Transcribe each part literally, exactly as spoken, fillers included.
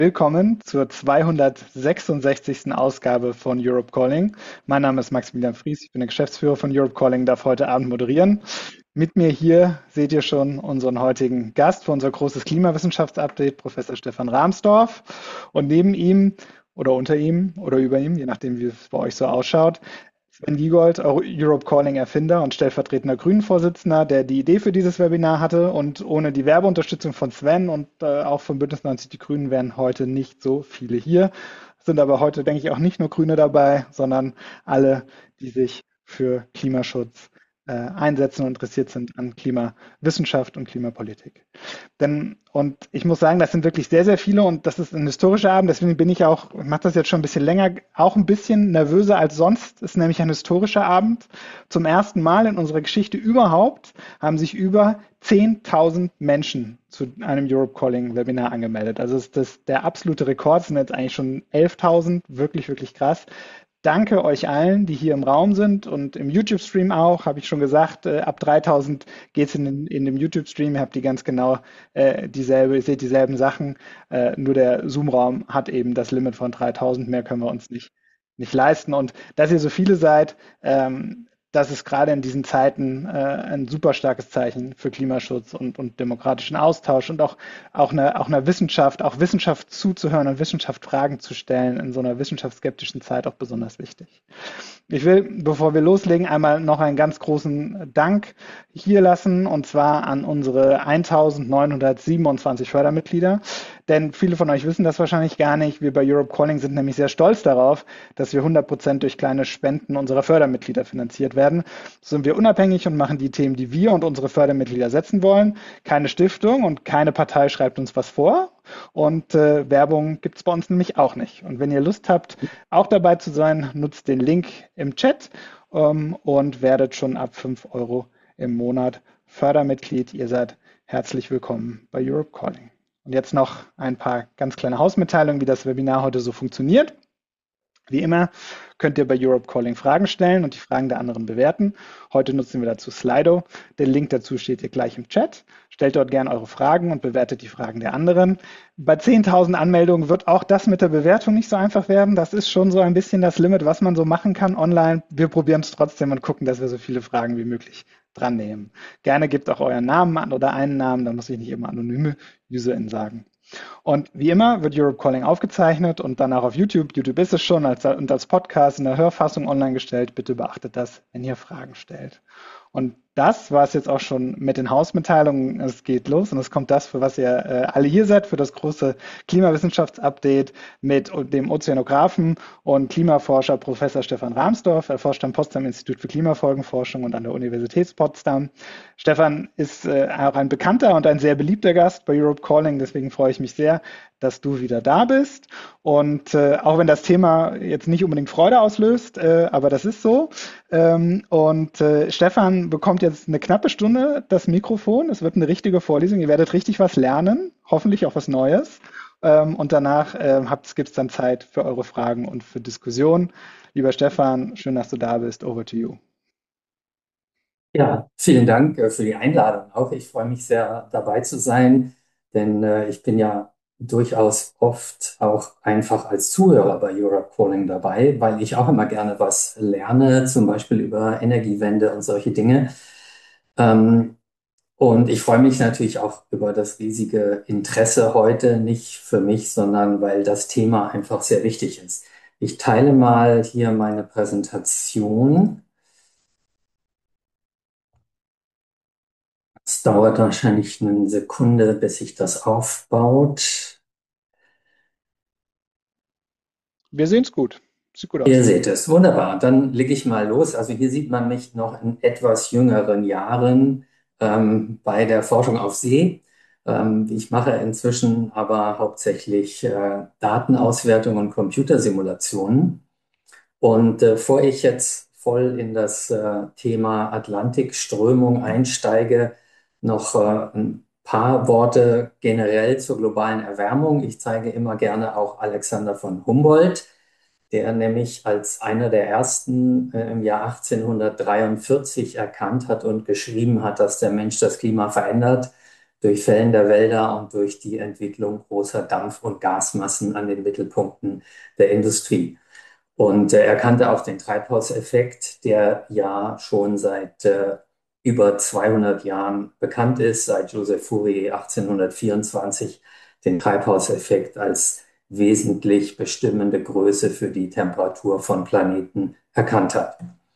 Willkommen zur zweihundertsechsundsechzigsten Ausgabe von Europe Calling. Mein Name ist Maximilian Fries, ich bin der Geschäftsführer von Europe Calling, darf heute Abend moderieren. Mit mir hier seht ihr schon unseren heutigen Gast für unser großes Klimawissenschaftsupdate, Professor Stefan Rahmsdorf. Und neben ihm oder unter ihm oder über ihm, je nachdem, wie es bei euch so ausschaut, Sven Giegold, Europe Calling Erfinder und stellvertretender Grünen-Vorsitzender, der die Idee für dieses Webinar hatte. Und ohne die Werbeunterstützung von Sven und äh, auch von Bündnis neunzig Die Grünen wären heute nicht so viele hier. Es sind aber heute, denke ich, auch nicht nur Grüne dabei, sondern alle, die sich für Klimaschutz äh, einsetzen und interessiert sind an Klimawissenschaft und Klimapolitik. Denn, und ich muss sagen, das sind wirklich sehr, sehr viele und das ist ein historischer Abend. Deswegen bin ich auch, ich mache das jetzt schon ein bisschen länger, auch ein bisschen nervöser als sonst. Es ist nämlich ein historischer Abend. Zum ersten Mal in unserer Geschichte überhaupt haben sich über zehntausend Menschen zu einem Europe Calling Webinar angemeldet. Also ist das der absolute Rekord, es sind jetzt eigentlich schon elftausend, wirklich, wirklich krass. Danke euch allen, die hier im Raum sind und im YouTube-Stream auch, habe ich schon gesagt, äh, ab dreitausend geht es in, den- in dem YouTube-Stream, ihr habt die ganz genau äh, dieselbe, ihr seht dieselben Sachen, äh, nur der Zoom-Raum hat eben das Limit von dreitausend, mehr können wir uns nicht, nicht leisten. Und dass ihr so viele seid, ähm, das ist gerade in diesen Zeiten äh, ein super starkes Zeichen für Klimaschutz und, und demokratischen Austausch und auch, auch, eine, auch einer Wissenschaft, auch Wissenschaft zuzuhören und Wissenschaft Fragen zu stellen in so einer wissenschaftsskeptischen Zeit auch besonders wichtig. Ich will, bevor wir loslegen, einmal noch einen ganz großen Dank hier lassen, und zwar an unsere eintausendneunhundertsiebenundzwanzig Fördermitglieder. Denn viele von euch wissen das wahrscheinlich gar nicht. Wir bei Europe Calling sind nämlich sehr stolz darauf, dass wir hundert Prozent durch kleine Spenden unserer Fördermitglieder finanziert werden. So sind wir unabhängig und machen die Themen, die wir und unsere Fördermitglieder setzen wollen. Keine Stiftung und keine Partei schreibt uns was vor. Und äh, Werbung gibt es bei uns nämlich auch nicht. Und wenn ihr Lust habt, auch dabei zu sein, nutzt den Link im Chat ähm, und werdet schon ab fünf Euro im Monat Fördermitglied. Ihr seid herzlich willkommen bei Europe Calling. Und jetzt noch ein paar ganz kleine Hausmitteilungen, wie das Webinar heute so funktioniert. Wie immer könnt ihr bei Europe Calling Fragen stellen und die Fragen der anderen bewerten. Heute nutzen wir dazu Slido. Der Link dazu steht hier gleich im Chat. Stellt dort gerne eure Fragen und bewertet die Fragen der anderen. Bei zehntausend Anmeldungen wird auch das mit der Bewertung nicht so einfach werden. Das ist schon so ein bisschen das Limit, was man so machen kann online. Wir probieren es trotzdem und gucken, dass wir so viele Fragen wie möglich dran nehmen. Gerne gebt auch euren Namen an oder einen Namen, dann muss ich nicht immer anonyme UserInnen sagen. Und wie immer wird Europe Calling aufgezeichnet und danach auf YouTube. YouTube ist es schon als, und als Podcast in der Hörfassung online gestellt. Bitte beachtet das, wenn ihr Fragen stellt. Und das war es jetzt auch schon mit den Hausmitteilungen. Es geht los und es kommt das, für was ihr äh, alle hier seid, für das große Klimawissenschaftsupdate mit dem Ozeanographen und Klimaforscher Professor Stefan Rahmsdorf. Er forscht am Potsdam Institut für Klimafolgenforschung und an der Universität Potsdam. Stefan ist äh, auch ein bekannter und ein sehr beliebter Gast bei Europe Calling. Deswegen freue ich mich sehr, dass du wieder da bist. Und äh, auch wenn das Thema jetzt nicht unbedingt Freude auslöst, äh, aber das ist so. Ähm, und äh, Stefan bekommt jetzt eine knappe Stunde das Mikrofon. Es wird eine richtige Vorlesung. Ihr werdet richtig was lernen, hoffentlich auch was Neues. Ähm, und danach äh, gibt es dann Zeit für eure Fragen und für Diskussionen. Lieber Stefan, schön, dass du da bist. Over to you. Ja, vielen Dank äh, für die Einladung auch. Ich freue mich sehr, dabei zu sein, denn äh, ich bin ja durchaus oft auch einfach als Zuhörer bei Europe Calling dabei, weil ich auch immer gerne was lerne, zum Beispiel über Energiewende und solche Dinge. Ähm, und ich freue mich natürlich auch über das riesige Interesse heute, nicht für mich, sondern weil das Thema einfach sehr wichtig ist. Ich teile mal hier meine Präsentation. Es dauert wahrscheinlich eine Sekunde, bis sich das aufbaut. Wir sehen es gut. Sieht gut Ihr aus. seht es, wunderbar. Dann lege ich mal los. Also hier sieht man mich noch in etwas jüngeren Jahren ähm, bei der Forschung auf See. Ähm, ich mache inzwischen aber hauptsächlich äh, Datenauswertung und Computersimulationen. Und äh, bevor ich jetzt voll in das äh, Thema Atlantikströmung einsteige, noch äh, ein paar Worte generell zur globalen Erwärmung. Ich zeige immer gerne auch Alexander von Humboldt, der nämlich als einer der ersten äh, im Jahr achtzehnhundertdreiundvierzig erkannt hat und geschrieben hat, dass der Mensch das Klima verändert. durch Fällen der Wälder und durch die Entwicklung großer Dampf- und Gasmassen an den Mittelpunkten der Industrie. Und äh, er kannte auch den Treibhauseffekt, der ja schon seit äh, über zweihundert Jahren bekannt ist, seit Joseph Fourier achtzehnhundertvierundzwanzig den Treibhauseffekt als wesentlich bestimmende Größe für die Temperatur von Planeten erkannt hat.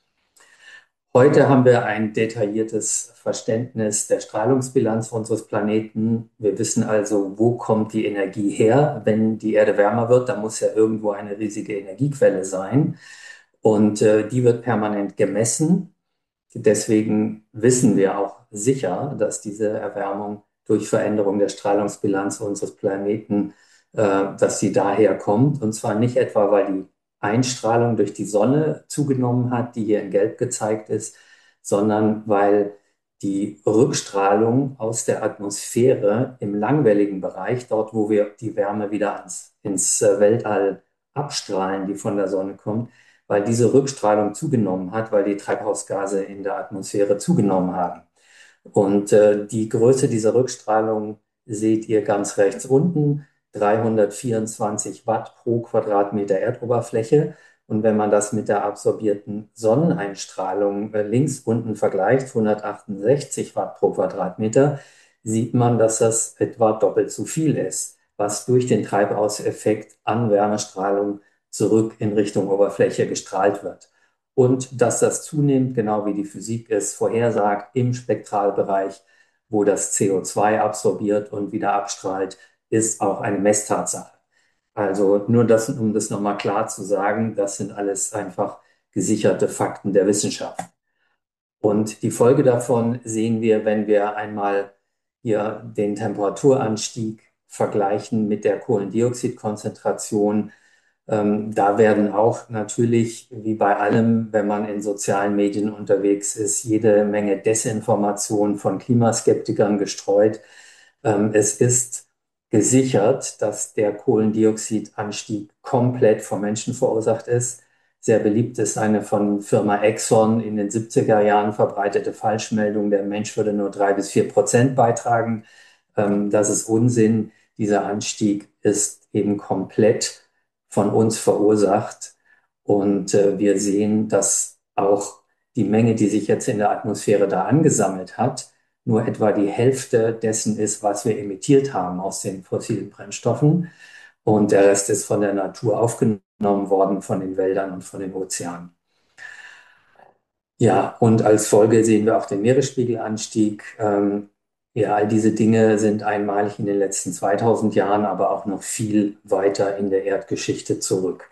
Heute haben wir ein detailliertes Verständnis der Strahlungsbilanz unseres Planeten. Wir wissen also, wo kommt die Energie her, wenn die Erde wärmer wird. Da muss ja irgendwo eine riesige Energiequelle sein. Und äh, die wird permanent gemessen. Deswegen wissen wir auch sicher, dass diese Erwärmung durch Veränderung der Strahlungsbilanz unseres Planeten, äh, dass sie daher kommt. Und zwar nicht etwa, weil die Einstrahlung durch die Sonne zugenommen hat, die hier in Gelb gezeigt ist, sondern weil die Rückstrahlung aus der Atmosphäre im langwelligen Bereich, dort wo wir die Wärme wieder ans, ins äh, Weltall abstrahlen, die von der Sonne kommt, weil diese Rückstrahlung zugenommen hat, weil die Treibhausgase in der Atmosphäre zugenommen haben. Und äh, die Größe dieser Rückstrahlung seht ihr ganz rechts unten, dreihundertvierundzwanzig Watt pro Quadratmeter Erdoberfläche. Und wenn man das mit der absorbierten Sonneneinstrahlung äh, links unten vergleicht, hundertachtundsechzig Watt pro Quadratmeter, sieht man, dass das etwa doppelt so viel ist, was durch den Treibhauseffekt an Wärmestrahlung zurück in Richtung Oberfläche gestrahlt wird. Und dass das zunimmt, genau wie die Physik es vorhersagt, im Spektralbereich, wo das C O zwei absorbiert und wieder abstrahlt, ist auch eine Messtatsache. Also nur das, um das nochmal klar zu sagen, das sind alles einfach gesicherte Fakten der Wissenschaft. Und die Folge davon sehen wir, wenn wir einmal hier den Temperaturanstieg vergleichen mit der Kohlendioxidkonzentration. Ähm, da werden auch natürlich, wie bei allem, wenn man in sozialen Medien unterwegs ist, jede Menge Desinformation von Klimaskeptikern gestreut. Ähm, es ist gesichert, dass der Kohlendioxidanstieg komplett vom Menschen verursacht ist. Sehr beliebt ist eine von Firma Exxon in den siebziger Jahren verbreitete Falschmeldung, der Mensch würde nur drei bis vier Prozent beitragen. Ähm, das ist Unsinn. Dieser Anstieg ist eben komplett von uns verursacht. Und äh, wir sehen, dass auch die Menge, die sich jetzt in der Atmosphäre da angesammelt hat, nur etwa die Hälfte dessen ist, was wir emittiert haben aus den fossilen Brennstoffen. Und der Rest ist von der Natur aufgenommen worden, von den Wäldern und von den Ozeanen. Ja, und als Folge sehen wir auch den Meeresspiegelanstieg. Ähm, ja, all diese Dinge sind einmalig in den letzten zweitausend Jahren, aber auch noch viel weiter in der Erdgeschichte zurück.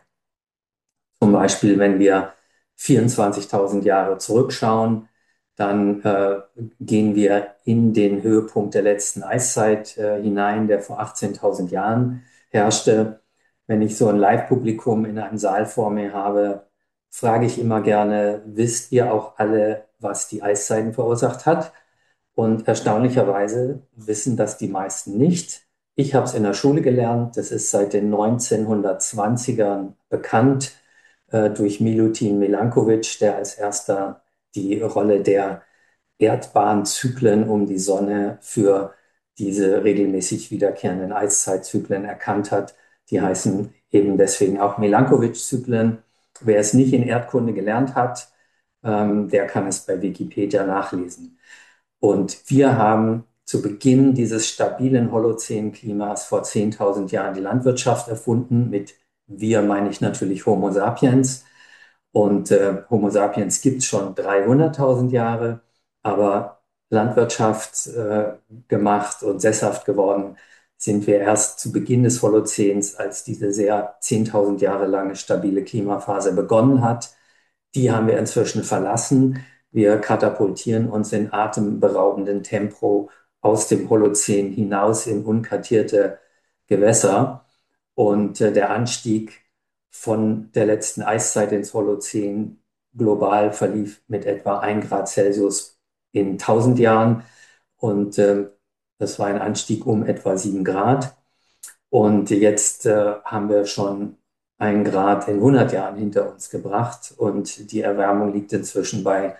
Zum Beispiel, wenn wir vierundzwanzigtausend Jahre zurückschauen, dann äh, gehen wir in den Höhepunkt der letzten Eiszeit äh, hinein, der vor achtzehntausend Jahren herrschte. Wenn ich so ein Live-Publikum in einem Saal vor mir habe, frage ich immer gerne, wisst ihr auch alle, was die Eiszeiten verursacht hat? Und erstaunlicherweise wissen das die meisten nicht. Ich habe es in der Schule gelernt, das ist seit den neunzehnhundertzwanzigern bekannt äh, durch Milutin Milankovic, der als erster die Rolle der Erdbahnzyklen um die Sonne für diese regelmäßig wiederkehrenden Eiszeitzyklen erkannt hat. Die heißen eben deswegen auch Milankovic-Zyklen. Wer es nicht in Erdkunde gelernt hat, ähm, der kann es bei Wikipedia nachlesen. Und wir haben zu Beginn dieses stabilen Holozän-Klimas vor zehntausend Jahren die Landwirtschaft erfunden. Mit wir meine ich natürlich Homo sapiens. Und äh, Homo sapiens gibt es schon dreihunderttausend Jahre, aber Landwirtschaft äh, gemacht und sesshaft geworden sind wir erst zu Beginn des Holozäns, als diese sehr zehntausend Jahre lange stabile Klimaphase begonnen hat. Die haben wir inzwischen verlassen. Wir katapultieren uns in atemberaubendem Tempo aus dem Holozän hinaus in unkartierte Gewässer. Und äh, der Anstieg von der letzten Eiszeit ins Holozän global verlief mit etwa ein Grad Celsius in tausend Jahren. Und äh, das war ein Anstieg um etwa sieben Grad. Und jetzt äh, haben wir schon ein Grad in hundert Jahren hinter uns gebracht und die Erwärmung liegt inzwischen bei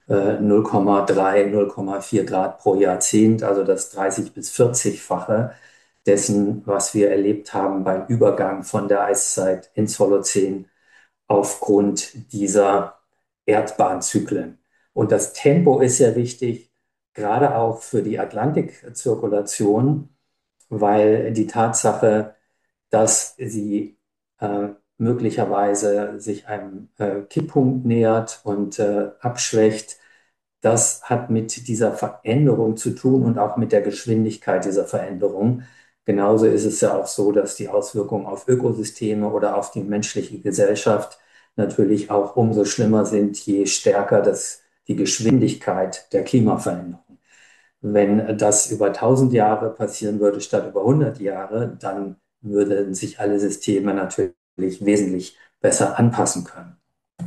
äh, null Komma drei, null Komma vier Grad pro Jahrzehnt, also das dreißig bis vierzig-fache dessen, was wir erlebt haben beim Übergang von der Eiszeit ins Holozän aufgrund dieser Erdbahnzyklen. Und das Tempo ist sehr wichtig, gerade auch für die Atlantikzirkulation, weil die Tatsache, dass sie äh, möglicherweise sich einem äh, Kipppunkt nähert und äh, abschwächt, das hat mit dieser Veränderung zu tun und auch mit der Geschwindigkeit dieser Veränderung. Genauso ist es ja auch so, dass die Auswirkungen auf Ökosysteme oder auf die menschliche Gesellschaft natürlich auch umso schlimmer sind, je stärker das, die Geschwindigkeit der Klimaveränderung. Wenn das über tausend Jahre passieren würde statt über hundert Jahre, dann würden sich alle Systeme natürlich wesentlich besser anpassen können.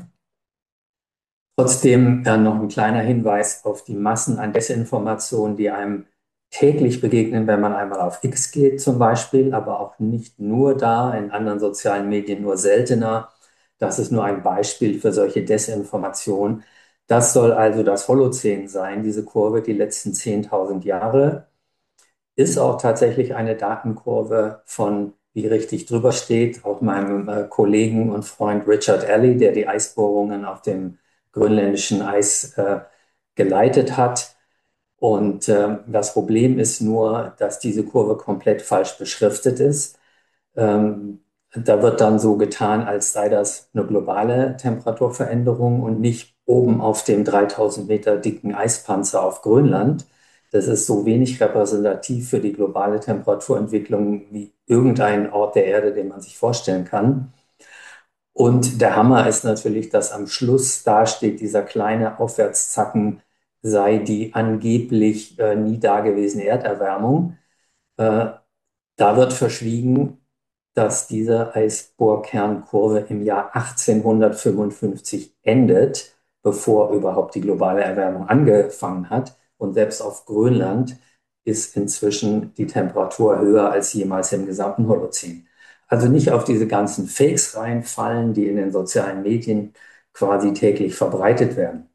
Trotzdem äh, noch ein kleiner Hinweis auf die Massen an Desinformation, die einem täglich begegnen, wenn man einmal auf X geht zum Beispiel, aber auch nicht nur da, in anderen sozialen Medien nur seltener. Das ist nur ein Beispiel für solche Desinformation. Das soll also das Holozän sein, diese Kurve, die letzten zehntausend Jahre. Ist auch tatsächlich eine Datenkurve von, wie richtig drüber steht, auch meinem äh, Kollegen und Freund Richard Alley, der die Eisbohrungen auf dem grönländischen Eis äh, geleitet hat. Und äh, das Problem ist nur, dass diese Kurve komplett falsch beschriftet ist. Ähm, Da wird dann so getan, als sei das eine globale Temperaturveränderung und nicht oben auf dem dreitausend Meter dicken Eispanzer auf Grönland. Das ist so wenig repräsentativ für die globale Temperaturentwicklung wie irgendein Ort der Erde, den man sich vorstellen kann. Und der Hammer ist natürlich, dass am Schluss da steht, dieser kleine Aufwärtszacken sei die angeblich äh, nie dagewesene Erderwärmung. Äh, Da wird verschwiegen, dass diese Eisbohrkernkurve im Jahr achtzehnhundertfünfundfünfzig endet, bevor überhaupt die globale Erwärmung angefangen hat. Und selbst auf Grönland ist inzwischen die Temperatur höher als jemals im gesamten Holozän. Also nicht auf diese ganzen Fakes reinfallen, die in den sozialen Medien quasi täglich verbreitet werden.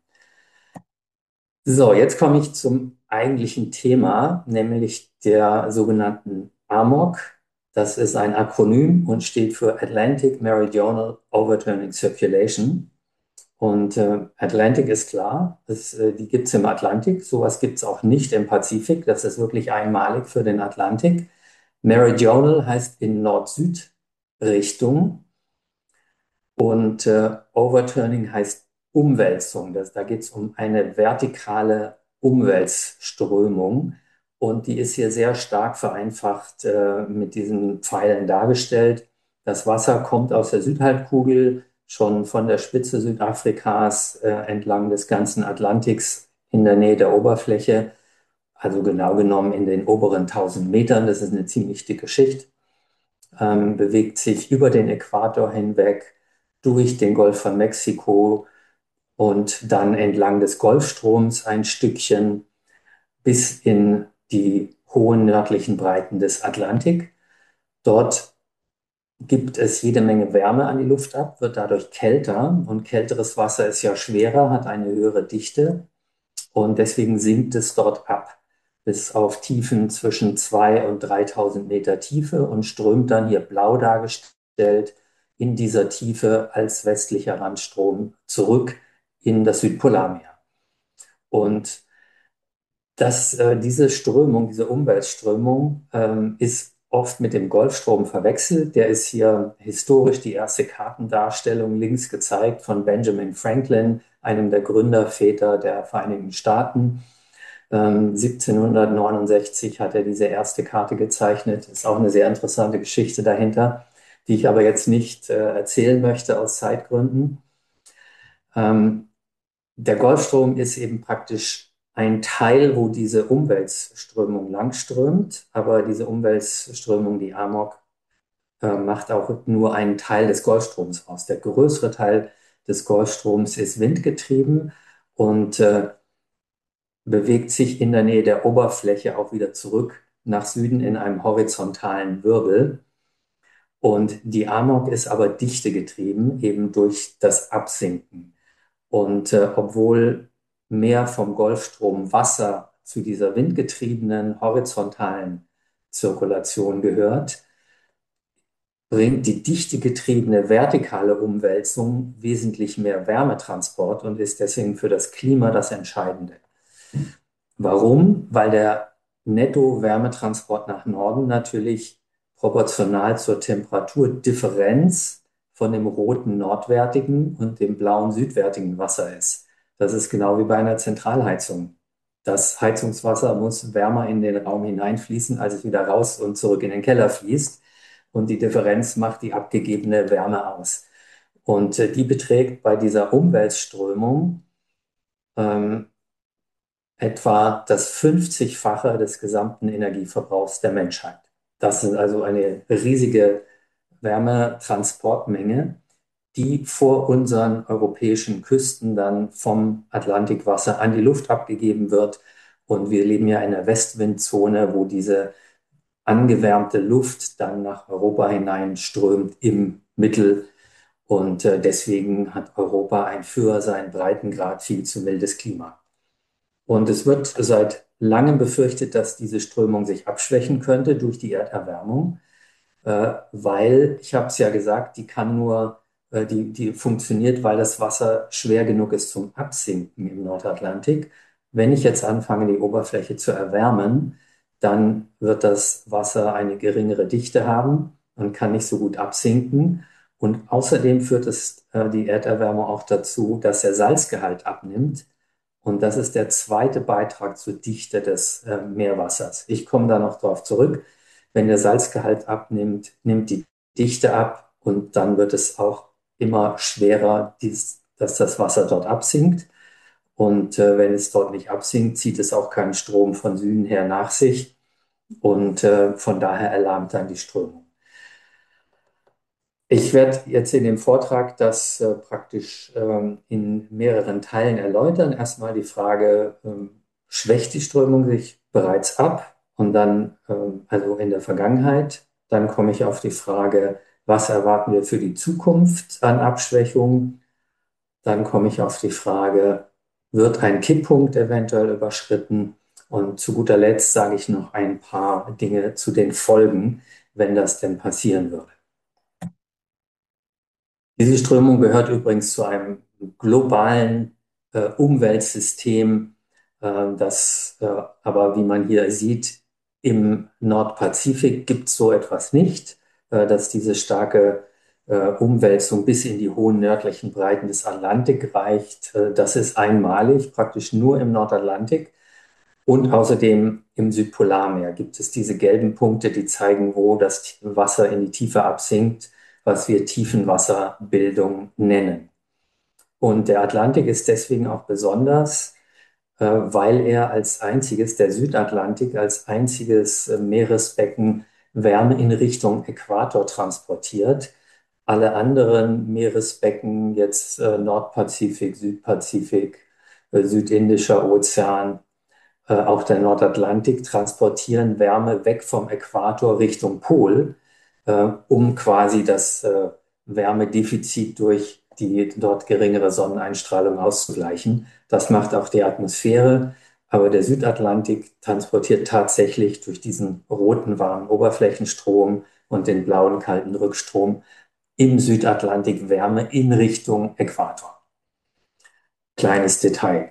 So, jetzt komme ich zum eigentlichen Thema, nämlich der sogenannten A M O C. Das ist ein Akronym und steht für Atlantic Meridional Overturning Circulation. Und äh, Atlantic ist klar, das, äh, die gibt es im Atlantik. Sowas gibt es auch nicht im Pazifik. Das ist wirklich einmalig für den Atlantik. Meridional heißt in Nord-Süd-Richtung. Und äh, Overturning heißt Umwälzung. Das, da geht es um eine vertikale Umweltströmung. Und die ist hier sehr stark vereinfacht äh, mit diesen Pfeilen dargestellt. Das Wasser kommt aus der Südhalbkugel, schon von der Spitze Südafrikas äh, entlang des ganzen Atlantiks in der Nähe der Oberfläche. Also genau genommen in den oberen tausend Metern. Das ist eine ziemlich dicke Schicht. Ähm, bewegt sich über den Äquator hinweg durch den Golf von Mexiko und dann entlang des Golfstroms ein Stückchen bis in die hohen nördlichen Breiten des Atlantik. Dort gibt es jede Menge Wärme an die Luft ab, wird dadurch kälter und kälteres Wasser ist ja schwerer, hat eine höhere Dichte und deswegen sinkt es dort ab bis auf Tiefen zwischen zweitausend und dreitausend Meter Tiefe und strömt dann hier blau dargestellt in dieser Tiefe als westlicher Randstrom zurück in das Südpolarmeer. Und das, äh, diese Strömung, diese Umweltströmung ähm, ist oft mit dem Golfstrom verwechselt. Der ist hier historisch die erste Kartendarstellung links gezeigt von Benjamin Franklin, einem der Gründerväter der Vereinigten Staaten. Ähm, siebzehnhundertneunundsechzig hat er diese erste Karte gezeichnet. Ist auch eine sehr interessante Geschichte dahinter, die ich aber jetzt nicht äh, erzählen möchte aus Zeitgründen. Ähm, Der Golfstrom ist eben praktisch ein Teil, wo diese Umweltströmung langströmt, aber diese Umweltströmung, die A M O C, äh, macht auch nur einen Teil des Golfstroms aus. Der größere Teil des Golfstroms ist windgetrieben und äh, bewegt sich in der Nähe der Oberfläche auch wieder zurück nach Süden in einem horizontalen Wirbel. Und die A M O C ist aber dichtegetrieben, eben durch das Absinken. Und äh, obwohl mehr vom Golfstrom Wasser zu dieser windgetriebenen horizontalen Zirkulation gehört, bringt die dichtegetriebene vertikale Umwälzung wesentlich mehr Wärmetransport und ist deswegen für das Klima das Entscheidende. Warum? Weil der Netto-Wärmetransport nach Norden natürlich proportional zur Temperaturdifferenz von dem roten nordwärtigen und dem blauen südwärtigen Wasser ist. Das ist genau wie bei einer Zentralheizung. Das Heizungswasser muss wärmer in den Raum hineinfließen, als es wieder raus und zurück in den Keller fließt. Und die Differenz macht die abgegebene Wärme aus. Und äh, die beträgt bei dieser Umweltströmung ähm, etwa das fünfzigfache des gesamten Energieverbrauchs der Menschheit. Das ist also eine riesige Wärmetransportmenge, die vor unseren europäischen Küsten dann vom Atlantikwasser an die Luft abgegeben wird. Und wir leben ja in der Westwindzone, wo diese angewärmte Luft dann nach Europa hineinströmt im Mittel. Und äh, deswegen hat Europa ein für seinen Breitengrad viel zu mildes Klima. Und es wird seit langem befürchtet, dass diese Strömung sich abschwächen könnte durch die Erderwärmung, äh, weil, ich habe es ja gesagt, die kann nur, äh, die, die funktioniert, weil das Wasser schwer genug ist zum Absinken im Nordatlantik. Wenn ich jetzt anfange, die Oberfläche zu erwärmen, dann wird das Wasser eine geringere Dichte haben und kann nicht so gut absinken. Und außerdem führt es, äh, die Erderwärmung auch dazu, dass der Salzgehalt abnimmt. Und das ist der zweite Beitrag zur Dichte des äh, Meerwassers. Ich komme da noch drauf zurück. Wenn der Salzgehalt abnimmt, nimmt die Dichte ab und dann wird es auch immer schwerer, dies, dass das Wasser dort absinkt. Und äh, wenn es dort nicht absinkt, zieht es auch keinen Strom von Süden her nach sich. Und äh, von daher erlahmt dann die Strömung. Ich werde jetzt in dem Vortrag das äh, praktisch ähm, in mehreren Teilen erläutern. Erstmal die Frage, ähm, schwächt die Strömung sich bereits ab? Und dann, ähm, also in der Vergangenheit, dann komme ich auf die Frage, was erwarten wir für die Zukunft an Abschwächung? Dann komme ich auf die Frage, wird ein Kipppunkt eventuell überschritten? Und zu guter Letzt sage ich noch ein paar Dinge zu den Folgen, wenn das denn passieren würde. Diese Strömung gehört übrigens zu einem globalen äh, Umweltsystem, äh, das äh, aber, wie man hier sieht, im Nordpazifik gibt es so etwas nicht, äh, dass diese starke äh, Umwälzung bis in die hohen nördlichen Breiten des Atlantik reicht. Äh, das ist einmalig, praktisch nur im Nordatlantik. Und außerdem im Südpolarmeer gibt es diese gelben Punkte, die zeigen, wo das Wasser in die Tiefe absinkt, was wir Tiefenwasserbildung nennen. Und der Atlantik ist deswegen auch besonders, äh, weil er als einziges, der Südatlantik, als einziges äh, Meeresbecken Wärme in Richtung Äquator transportiert. Alle anderen Meeresbecken, jetzt äh, Nordpazifik, Südpazifik, äh, Südindischer Ozean, äh, auch der Nordatlantik, transportieren Wärme weg vom Äquator Richtung Pol, äh, um quasi das äh, Wärmedefizit durch die dort geringere Sonneneinstrahlung auszugleichen. Das macht auch die Atmosphäre. Aber der Südatlantik transportiert tatsächlich durch diesen roten warmen Oberflächenstrom und den blauen kalten Rückstrom im Südatlantik Wärme in Richtung Äquator. Kleines Detail.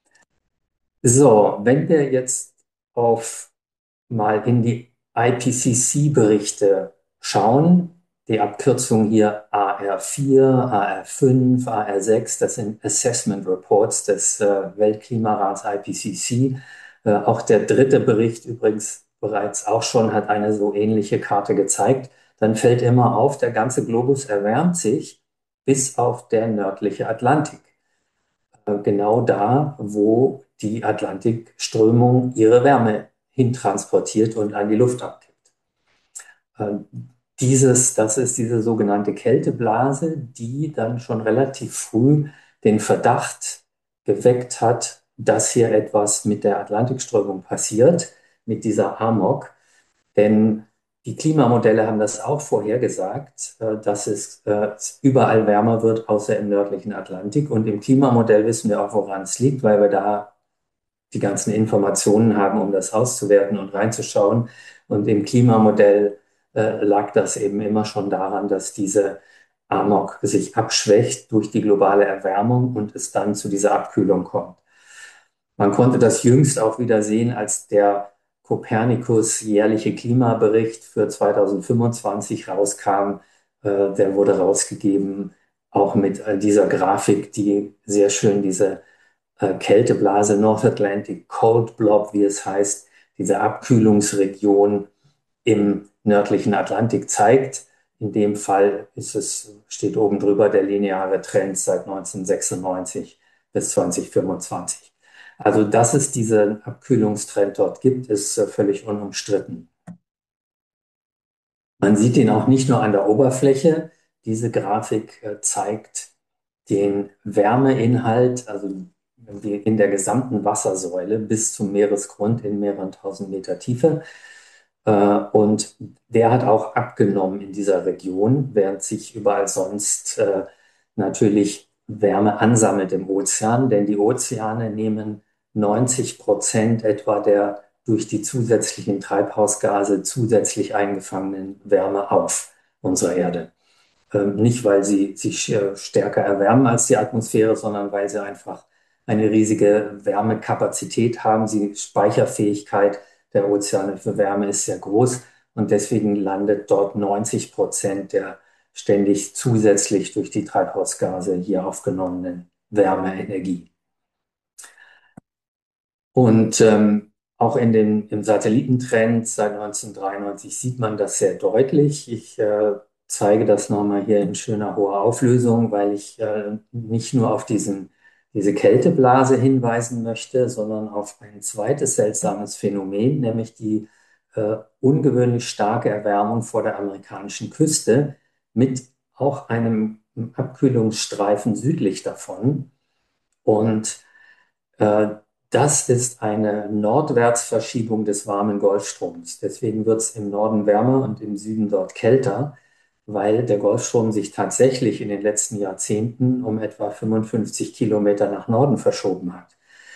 So, wenn wir jetzt auf mal in die I P C C-Berichte schauen, die Abkürzung hier A R vier, A R fünf, A R sechs, das sind Assessment Reports des äh, Weltklimarats I P C C. Äh, auch der dritte Bericht übrigens bereits auch schon hat eine so ähnliche Karte gezeigt. Dann fällt immer auf, der ganze Globus erwärmt sich bis auf der nördliche Atlantik. Äh, genau da, wo die Atlantikströmung ihre Wärme hintransportiert und an die Luft abgibt. Ähm, dieses, das ist diese sogenannte Kälteblase, die dann schon relativ früh den Verdacht geweckt hat, dass hier etwas mit der Atlantikströmung passiert, mit dieser Amok. Denn Die Klimamodelle haben das auch vorhergesagt, äh, dass es äh, überall wärmer wird, außer im nördlichen Atlantik. Und im Klimamodell wissen wir auch, woran es liegt, weil wir da die ganzen Informationen haben, um das auszuwerten und reinzuschauen. Und im Klimamodell äh, lag das eben immer schon daran, dass diese Amok sich abschwächt durch die globale Erwärmung und es dann zu dieser Abkühlung kommt. Man konnte das jüngst auch wieder sehen, als der Copernicus jährliche Klimabericht für zweitausendfünfundzwanzig rauskam. Äh, der wurde rausgegeben, auch mit äh, dieser Grafik, die sehr schön diese äh, Kälteblase North Atlantic Cold Blob, wie es heißt, diese Abkühlungsregion im nördlichen Atlantik zeigt. In dem Fall ist es, steht oben drüber der lineare Trend seit neunzehnhundertsechsundneunzig bis zweitausendfünfundzwanzig. Also, dass es diesen Abkühlungstrend dort gibt, ist äh, völlig unumstritten. Man sieht ihn auch nicht nur an der Oberfläche. Diese Grafik äh, zeigt den Wärmeinhalt, also in der gesamten Wassersäule bis zum Meeresgrund in mehreren tausend Meter Tiefe. Äh, Und der hat auch abgenommen in dieser Region, während sich überall sonst äh, natürlich Wärme ansammelt im Ozean, denn die Ozeane nehmen neunzig Prozent etwa der durch die zusätzlichen Treibhausgase zusätzlich eingefangenen Wärme auf unserer Erde. Ähm, nicht, weil sie sich äh, stärker erwärmen als die Atmosphäre, sondern weil sie einfach eine riesige Wärmekapazität haben. Die Speicherfähigkeit der Ozeane für Wärme ist sehr groß und deswegen landet dort neunzig Prozent der ständig zusätzlich durch die Treibhausgase hier aufgenommenen Wärmeenergie. Und ähm, auch in den, im Satellitentrend seit neunzehnhundertdreiundneunzig sieht man das sehr deutlich. Ich äh, zeige das nochmal hier in schöner hoher Auflösung, weil ich äh, nicht nur auf diesen, diese Kälteblase hinweisen möchte, sondern auf ein zweites seltsames Phänomen, nämlich die äh, ungewöhnlich starke Erwärmung vor der amerikanischen Küste mit auch einem Abkühlungsstreifen südlich davon. Und äh, das ist eine Nordwärtsverschiebung des warmen Golfstroms. Deswegen wird es im Norden wärmer und im Süden dort kälter, weil der Golfstrom sich tatsächlich in den letzten Jahrzehnten um etwa fünfundfünfzig Kilometer nach Norden verschoben hat.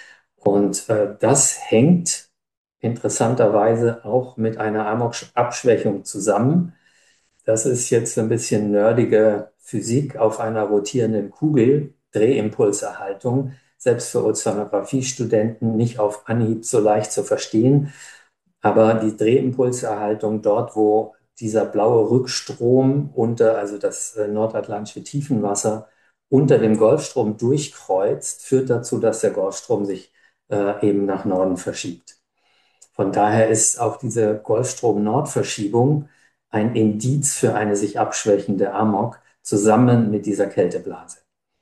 Und äh, das hängt interessanterweise auch mit einer Amok-Abschwächung zusammen. Das ist jetzt ein bisschen nerdige Physik auf einer rotierenden Kugel, Drehimpulserhaltung, selbst für Ozeanographie-Studenten nicht auf Anhieb so leicht zu verstehen. Aber die Drehimpulserhaltung dort, wo dieser blaue Rückstrom unter, also das äh, nordatlantische Tiefenwasser unter dem Golfstrom durchkreuzt, führt dazu, dass der Golfstrom sich äh, eben nach Norden verschiebt. Von daher ist auch diese Golfstrom-Nordverschiebung ein Indiz für eine sich abschwächende Amok zusammen mit dieser Kälteblase.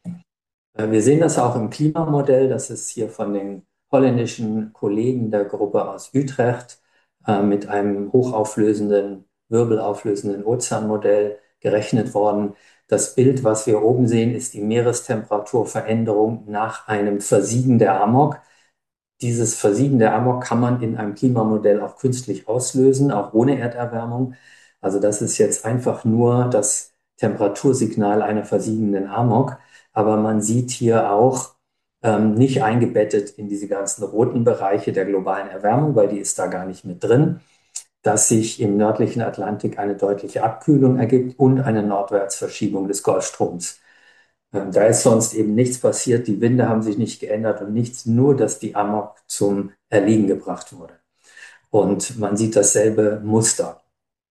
Äh, Wir sehen das auch im Klimamodell. Das ist hier von den holländischen Kollegen der Gruppe aus Utrecht äh, mit einem hochauflösenden, wirbelauflösenden Ozeanmodell gerechnet worden. Das Bild, was wir oben sehen, ist die Meerestemperaturveränderung nach einem Versiegen der Amok. Dieses Versiegen der Amok kann man in einem Klimamodell auch künstlich auslösen, auch ohne Erderwärmung. Also das ist jetzt einfach nur das Temperatursignal einer versiegenden Amok. Aber man sieht hier auch ähm, nicht eingebettet in diese ganzen roten Bereiche der globalen Erwärmung, weil die ist da gar nicht mit drin, dass sich im nördlichen Atlantik eine deutliche Abkühlung ergibt und eine Nordwärtsverschiebung des Golfstroms. Ähm, Da ist sonst eben nichts passiert, die Winde haben sich nicht geändert und nichts, nur dass die Amok zum Erliegen gebracht wurde. Und man sieht dasselbe Muster.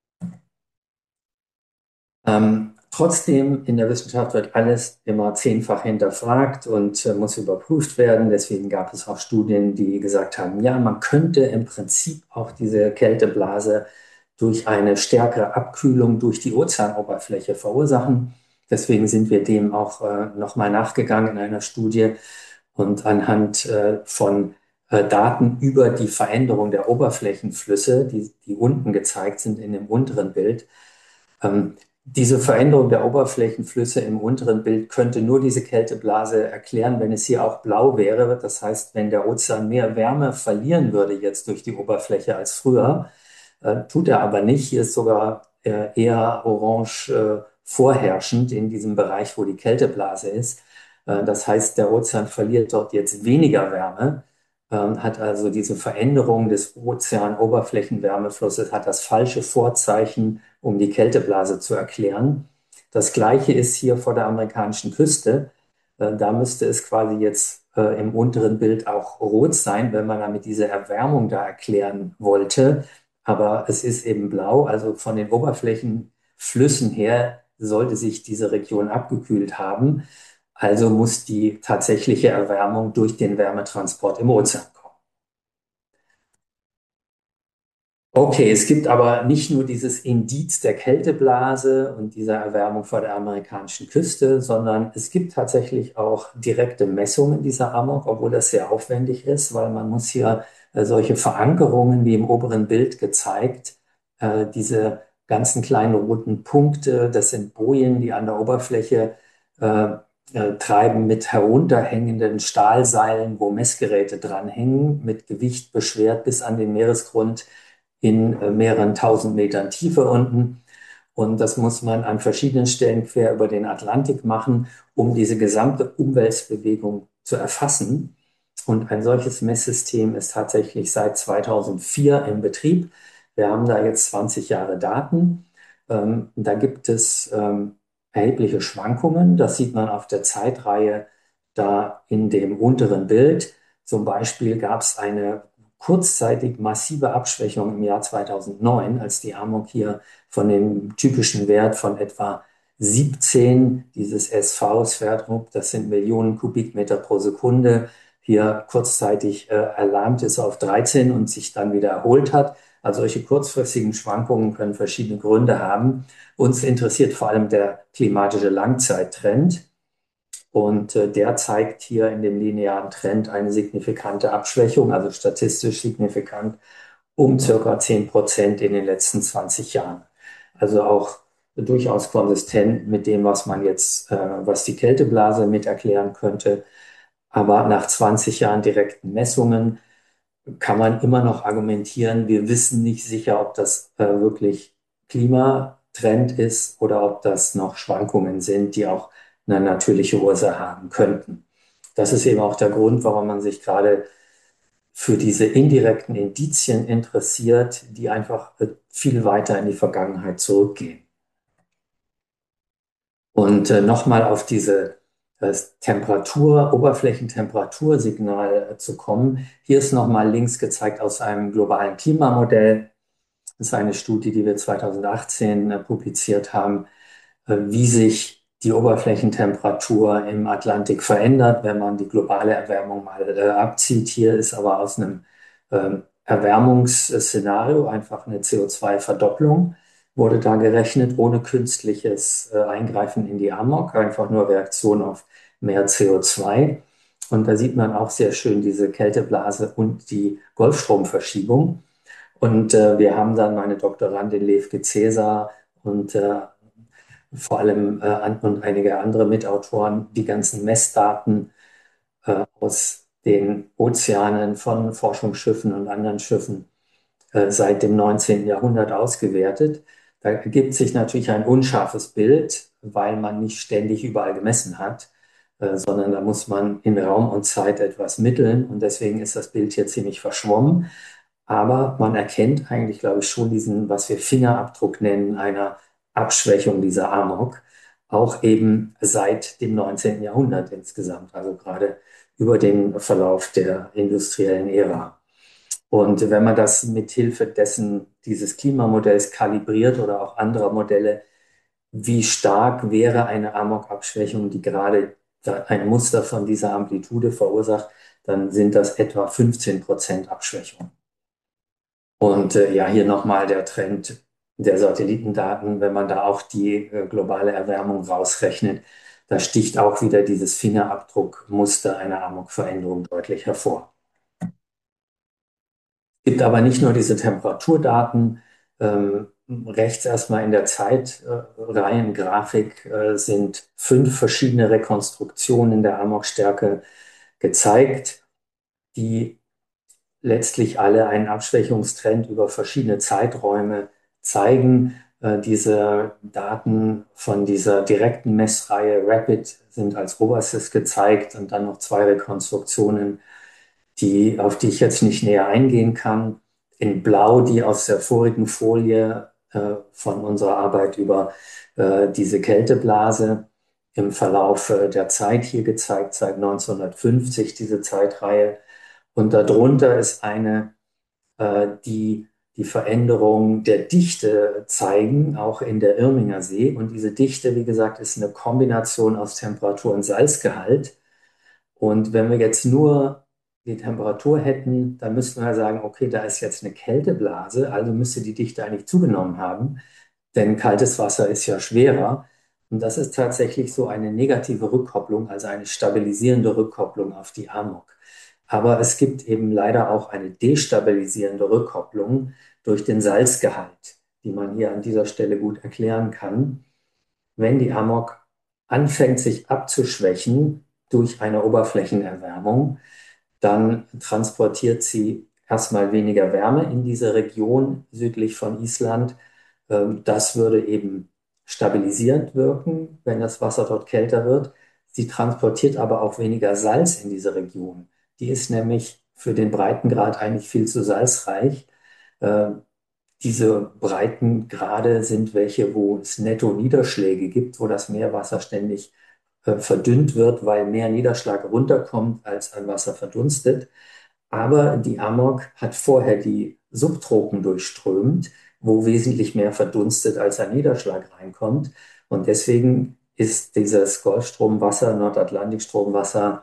Ähm, trotzdem, in der Wissenschaft wird alles immer zehnfach hinterfragt und äh, muss überprüft werden. Deswegen gab es auch Studien, die gesagt haben, ja, man könnte im Prinzip auch diese Kälteblase durch eine stärkere Abkühlung durch die Ozeanoberfläche verursachen. Deswegen sind wir dem auch äh, nochmal nachgegangen in einer Studie und anhand äh, von äh, Daten über die Veränderung der Oberflächenflüsse, die, die unten gezeigt sind in dem unteren Bild. Ähm, diese Veränderung der Oberflächenflüsse im unteren Bild könnte nur diese Kälteblase erklären, wenn es hier auch blau wäre. Das heißt, wenn der Ozean mehr Wärme verlieren würde jetzt durch die Oberfläche als früher, Äh, tut er aber nicht. Hier ist sogar äh, eher orange äh, vorherrschend in diesem Bereich, wo die Kälteblase ist. Äh, das heißt, der Ozean verliert dort jetzt weniger Wärme, ähm, hat also diese Veränderung des Ozeanoberflächenwärmeflusses, hat das falsche Vorzeichen, um die Kälteblase zu erklären. Das Gleiche ist hier vor der amerikanischen Küste. Äh, Da müsste es quasi jetzt äh, im unteren Bild auch rot sein, wenn man damit diese Erwärmung da erklären wollte. Aber es ist eben blau, also von den Oberflächenflüssen her sollte sich diese Region abgekühlt haben. Also muss die tatsächliche Erwärmung durch den Wärmetransport im Ozean kommen. Okay, es gibt aber nicht nur dieses Indiz der Kälteblase und dieser Erwärmung vor der amerikanischen Küste, sondern es gibt tatsächlich auch direkte Messungen dieser Amok, obwohl das sehr aufwendig ist, weil man muss hier äh, solche Verankerungen, wie im oberen Bild gezeigt, äh, diese ganzen kleinen roten Punkte, das sind Bojen, die an der Oberfläche äh, äh, treiben mit herunterhängenden Stahlseilen, wo Messgeräte dranhängen, mit Gewicht beschwert bis an den Meeresgrund in äh, mehreren tausend Metern Tiefe unten. Und das muss man an verschiedenen Stellen quer über den Atlantik machen, um diese gesamte Umweltbewegung zu erfassen. Und ein solches Messsystem ist tatsächlich seit zweitausendvier in Betrieb. Wir haben da jetzt zwanzig Jahre Daten. Ähm, da gibt es ähm, erhebliche Schwankungen. Das sieht man auf der Zeitreihe da in dem unteren Bild. Zum Beispiel gab es eine kurzzeitig massive Abschwächung im Jahr zweitausendneun, als die Amok hier von dem typischen Wert von etwa siebzehn dieses S V, Sverdrup, das sind Millionen Kubikmeter pro Sekunde, hier kurzzeitig äh, erlahmt ist auf dreizehn und sich dann wieder erholt hat. Also solche kurzfristigen Schwankungen können verschiedene Gründe haben. Uns interessiert vor allem der klimatische Langzeittrend. Und äh, der zeigt hier in dem linearen Trend eine signifikante Abschwächung, also statistisch signifikant, um circa zehn Prozent in den letzten zwanzig Jahren. Also auch durchaus konsistent mit dem, was man jetzt, äh, was die Kälteblase mit erklären könnte. Aber nach zwanzig Jahren direkten Messungen kann man immer noch argumentieren, wir wissen nicht sicher, ob das äh, wirklich Klimatrend ist oder ob das noch Schwankungen sind, die auch eine natürliche Ursache haben könnten. Das ist eben auch der Grund, warum man sich gerade für diese indirekten Indizien interessiert, die einfach äh, viel weiter in die Vergangenheit zurückgehen. Und äh, nochmal auf diese äh, Temperatur, Oberflächentemperatursignal äh, zu kommen. Hier ist nochmal links gezeigt aus einem globalen Klimamodell. Das ist eine Studie, die wir zweitausendachtzehn äh, publiziert haben, äh, wie sich die Oberflächentemperatur im Atlantik verändert, wenn man die globale Erwärmung mal äh, abzieht. Hier ist aber aus einem ähm, Erwärmungsszenario einfach eine C O zwei Verdopplung wurde da gerechnet, ohne künstliches äh, Eingreifen in die Amok, einfach nur Reaktion auf mehr C O zwei. Und da sieht man auch sehr schön diese Kälteblase und die Golfstromverschiebung. Und äh, wir haben dann meine Doktorandin Levke Cäsar und äh, vor allem äh, an, und einige andere Mitautoren die ganzen Messdaten äh, aus den Ozeanen von Forschungsschiffen und anderen Schiffen äh, seit dem neunzehnten. Jahrhundert ausgewertet. Da ergibt sich natürlich ein unscharfes Bild, weil man nicht ständig überall gemessen hat, äh, sondern da muss man in Raum und Zeit etwas mitteln und deswegen ist das Bild hier ziemlich verschwommen. Aber man erkennt eigentlich, glaube ich, schon diesen, was wir Fingerabdruck nennen, einer Abschwächung dieser Amok, auch eben seit dem neunzehnten. Jahrhundert insgesamt, also gerade über den Verlauf der industriellen Ära. Und wenn man das mit Hilfe dessen, dieses Klimamodells kalibriert oder auch anderer Modelle, wie stark wäre eine Amok-Abschwächung, die gerade ein Muster von dieser Amplitude verursacht, dann sind das etwa fünfzehn Prozent Abschwächung. Und äh, ja, hier nochmal der Trend der Satellitendaten, wenn man da auch die äh, globale Erwärmung rausrechnet, da sticht auch wieder dieses Fingerabdruckmuster einer Amok-Veränderung deutlich hervor. Es gibt aber nicht nur diese Temperaturdaten. Ähm, rechts erstmal in der Zeitreihengrafik äh, sind fünf verschiedene Rekonstruktionen der Amokstärke gezeigt, die letztlich alle einen Abschwächungstrend über verschiedene Zeiträume zeigen. Äh, diese Daten von dieser direkten Messreihe Rapid sind als oberstes gezeigt und dann noch zwei Rekonstruktionen, die, auf die ich jetzt nicht näher eingehen kann. In Blau die aus der vorigen Folie äh, von unserer Arbeit über äh, diese Kälteblase im Verlauf äh, der Zeit hier gezeigt, seit neunzehnhundertfünfzig diese Zeitreihe. Und darunter ist eine, äh, die die Veränderung der Dichte zeigen, auch in der Irminger See. Und diese Dichte, wie gesagt, ist eine Kombination aus Temperatur und Salzgehalt. Und wenn wir jetzt nur die Temperatur hätten, dann müssten wir sagen, okay, da ist jetzt eine Kälteblase, also müsste die Dichte eigentlich zugenommen haben, denn kaltes Wasser ist ja schwerer. Und das ist tatsächlich so eine negative Rückkopplung, also eine stabilisierende Rückkopplung auf die Amok. Aber es gibt eben leider auch eine destabilisierende Rückkopplung durch den Salzgehalt, die man hier an dieser Stelle gut erklären kann. Wenn die Amok anfängt, sich abzuschwächen durch eine Oberflächenerwärmung, dann transportiert sie erstmal weniger Wärme in diese Region südlich von Island. Ähm, Das würde eben stabilisierend wirken, wenn das Wasser dort kälter wird. Sie transportiert aber auch weniger Salz in diese Region. Die ist nämlich für den Breitengrad eigentlich viel zu salzreich. Äh, Diese Breitengrade sind welche, wo es Netto-Niederschläge gibt, wo das Meerwasser ständig äh, verdünnt wird, weil mehr Niederschlag runterkommt, als an Wasser verdunstet. Aber die Amok hat vorher die Subtropen durchströmt, wo wesentlich mehr verdunstet, als an Niederschlag reinkommt. Und deswegen ist dieses Golfstromwasser, Nordatlantikstromwasser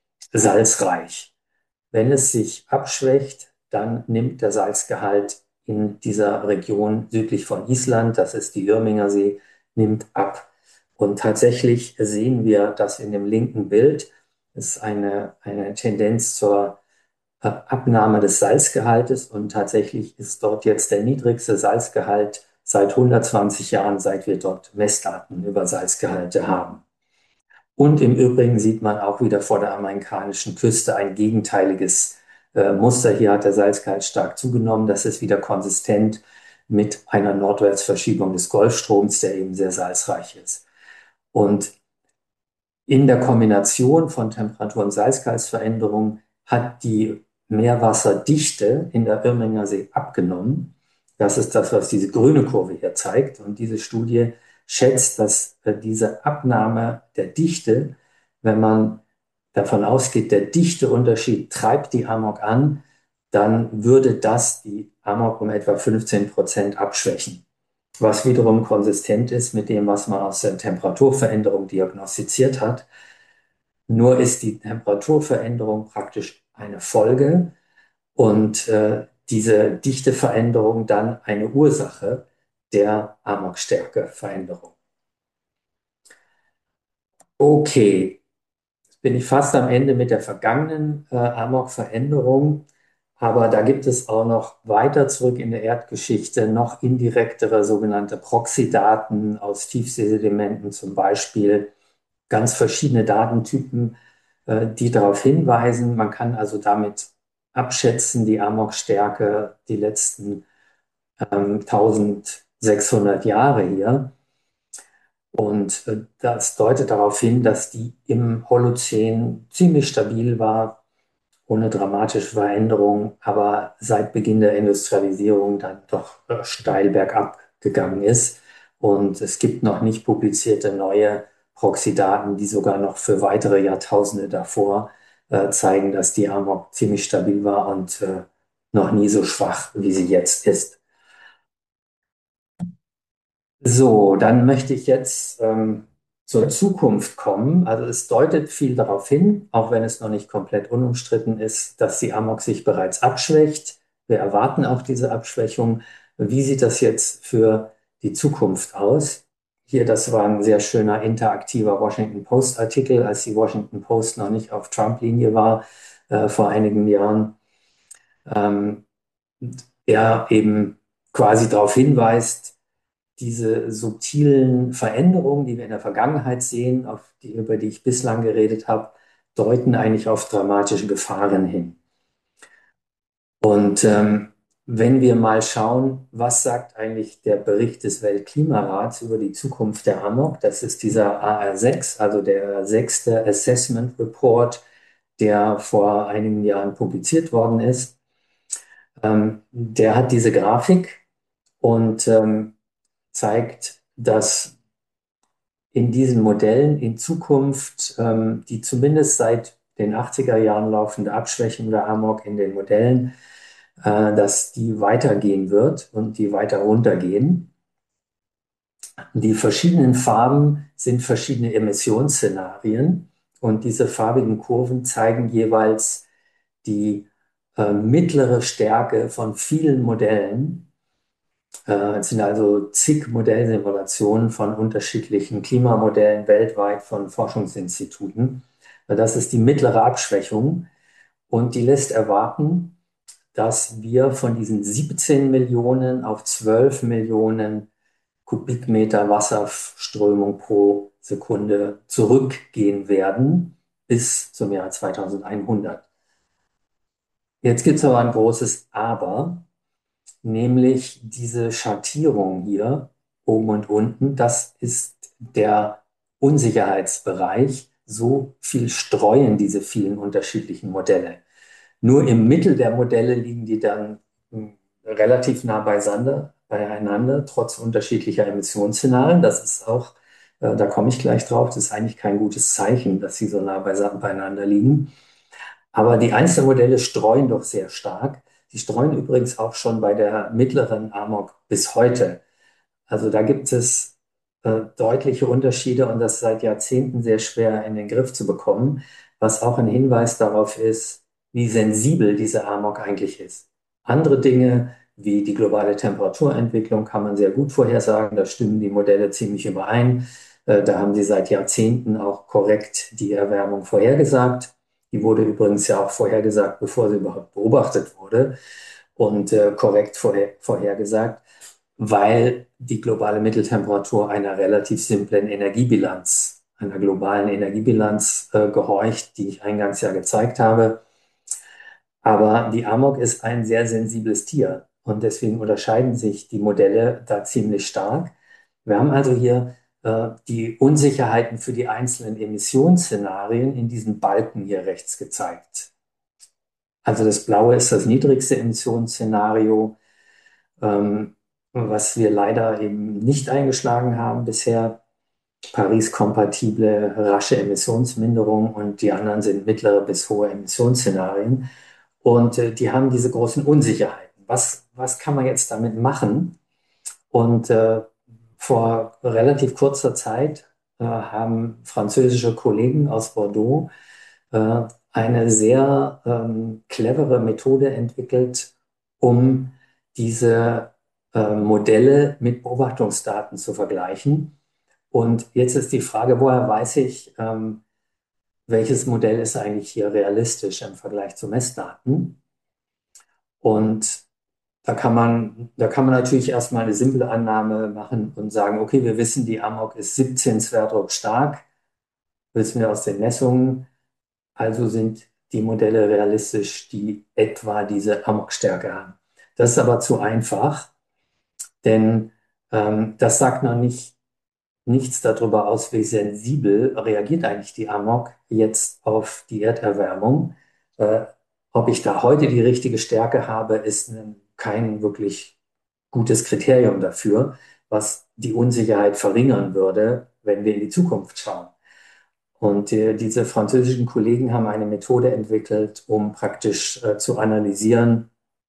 salzreich. Wenn es sich abschwächt, dann nimmt der Salzgehalt in dieser Region südlich von Island, das ist die Irminger See, nimmt ab. Und tatsächlich sehen wir das in dem linken Bild. Es ist eine, eine Tendenz zur äh, Abnahme des Salzgehaltes und tatsächlich ist dort jetzt der niedrigste Salzgehalt seit hundertzwanzig Jahren, seit wir dort Messdaten über Salzgehalte haben. Und im Übrigen sieht man auch wieder vor der amerikanischen Küste ein gegenteiliges äh, Muster. Hier hat der Salzgehalt stark zugenommen. Das ist wieder konsistent mit einer Nordwärtsverschiebung des Golfstroms, der eben sehr salzreich ist. Und in der Kombination von Temperatur- und Salzgehaltsveränderungen hat die Meerwasserdichte in der Irminger See abgenommen. Das ist das, was diese grüne Kurve hier zeigt. Und diese Studie schätzt, dass äh, diese Abnahme der Dichte, wenn man davon ausgeht, der Dichteunterschied treibt die Amok an, dann würde das die Amok um etwa fünfzehn Prozent abschwächen. Was wiederum konsistent ist mit dem, was man aus der Temperaturveränderung diagnostiziert hat. Nur ist die Temperaturveränderung praktisch eine Folge und äh, diese Dichteveränderung dann eine Ursache der Amokstärkeveränderung. Okay, jetzt bin ich fast am Ende mit der vergangenen äh, Amok-Veränderung, aber da gibt es auch noch weiter zurück in der Erdgeschichte noch indirektere sogenannte Proxydaten aus Tiefseesedimenten, zum Beispiel ganz verschiedene Datentypen, äh, die darauf hinweisen. Man kann also damit abschätzen, die Amokstärke die letzten ähm, eintausendsechshundert Jahre hier. Und äh, das deutet darauf hin, dass die im Holozän ziemlich stabil war, ohne dramatische Veränderungen, aber seit Beginn der Industrialisierung dann doch äh, steil bergab gegangen ist. Und es gibt noch nicht publizierte neue Proxydaten, die sogar noch für weitere Jahrtausende davor äh, zeigen, dass die Amok ziemlich stabil war und äh, noch nie so schwach, wie sie jetzt ist. So, dann möchte ich jetzt ähm, zur Zukunft kommen. Also es deutet viel darauf hin, auch wenn es noch nicht komplett unumstritten ist, dass die Amok sich bereits abschwächt. Wir erwarten auch diese Abschwächung. Wie sieht das jetzt für die Zukunft aus? Hier, das war ein sehr schöner interaktiver Washington Post-Artikel, als die Washington Post noch nicht auf Trump-Linie war, äh, vor einigen Jahren. Ähm, der eben quasi darauf hinweist, diese subtilen Veränderungen, die wir in der Vergangenheit sehen, auf die, über die ich bislang geredet habe, deuten eigentlich auf dramatische Gefahren hin. Und ähm, wenn wir mal schauen, was sagt eigentlich der Bericht des Weltklimarats über die Zukunft der Amok, das ist dieser A R sechs, also der sechste Assessment Report, der vor einigen Jahren publiziert worden ist. Ähm, der hat diese Grafik und ähm, zeigt, dass in diesen Modellen in Zukunft ähm, die zumindest seit den achtziger Jahren laufende Abschwächung der Amok in den Modellen, äh, dass die weitergehen wird und die weiter runtergehen. Die verschiedenen Farben sind verschiedene Emissionsszenarien und diese farbigen Kurven zeigen jeweils die äh, mittlere Stärke von vielen Modellen. Äh, es sind also zig Modellsimulationen von unterschiedlichen Klimamodellen weltweit von Forschungsinstituten. Das ist die mittlere Abschwächung und die lässt erwarten, dass wir von diesen siebzehn Millionen auf zwölf Millionen Kubikmeter Wasserströmung pro Sekunde zurückgehen werden bis zum Jahr zweitausendeinhundert. Jetzt gibt es aber ein großes Aber, nämlich diese Schattierung hier oben und unten. Das ist der Unsicherheitsbereich. So viel streuen diese vielen unterschiedlichen Modelle. Nur im Mittel der Modelle liegen die dann hm, relativ nah beiseinander, beieinander, trotz unterschiedlicher Emissionsszenarien. Das ist auch, äh, da komme ich gleich drauf, das ist eigentlich kein gutes Zeichen, dass sie so nah beieinander liegen. Aber die Einzelmodelle streuen doch sehr stark. Die streuen übrigens auch schon bei der mittleren Amok bis heute. Also da gibt es äh, deutliche Unterschiede und das seit Jahrzehnten sehr schwer in den Griff zu bekommen, was auch ein Hinweis darauf ist, wie sensibel diese Amok eigentlich ist. Andere Dinge wie die globale Temperaturentwicklung kann man sehr gut vorhersagen. Da stimmen die Modelle ziemlich überein. Äh, da haben sie seit Jahrzehnten auch korrekt die Erwärmung vorhergesagt. Die wurde übrigens ja auch vorhergesagt, bevor sie überhaupt beobachtet wurde und äh, korrekt vorher, vorhergesagt, weil die globale Mitteltemperatur einer relativ simplen Energiebilanz, einer globalen Energiebilanz äh, gehorcht, die ich eingangs ja gezeigt habe. Aber die Amok ist ein sehr sensibles Tier und deswegen unterscheiden sich die Modelle da ziemlich stark. Wir haben also hier äh, die Unsicherheiten für die einzelnen Emissionsszenarien in diesen Balken hier rechts gezeigt. Also das Blaue ist das niedrigste Emissionsszenario, ähm, was wir leider eben nicht eingeschlagen haben bisher. Paris-kompatible rasche Emissionsminderung und die anderen sind mittlere bis hohe Emissionsszenarien. Und äh, die haben diese großen Unsicherheiten. Was, was kann man jetzt damit machen? Und äh, vor relativ kurzer Zeit äh, haben französische Kollegen aus Bordeaux äh, eine sehr ähm, clevere Methode entwickelt, um diese äh, Modelle mit Beobachtungsdaten zu vergleichen. Und jetzt ist die Frage, woher weiß ich, ähm, welches Modell ist eigentlich hier realistisch im Vergleich zu Messdaten? Und da kann man, da kann man natürlich erstmal eine simple Annahme machen und sagen, okay, wir wissen, die Amok ist siebzehn Sverdrup stark, wissen wir aus den Messungen, also sind die Modelle realistisch, die etwa diese Amok-Stärke haben. Das ist aber zu einfach, denn ähm, das sagt noch nicht nichts darüber aus, wie sensibel reagiert eigentlich die Amok jetzt auf die Erderwärmung. Äh, ob ich da heute die richtige Stärke habe, ist ein, kein wirklich gutes Kriterium dafür, was die Unsicherheit verringern würde, wenn wir in die Zukunft schauen. Und äh, diese französischen Kollegen haben eine Methode entwickelt, um praktisch äh, zu analysieren,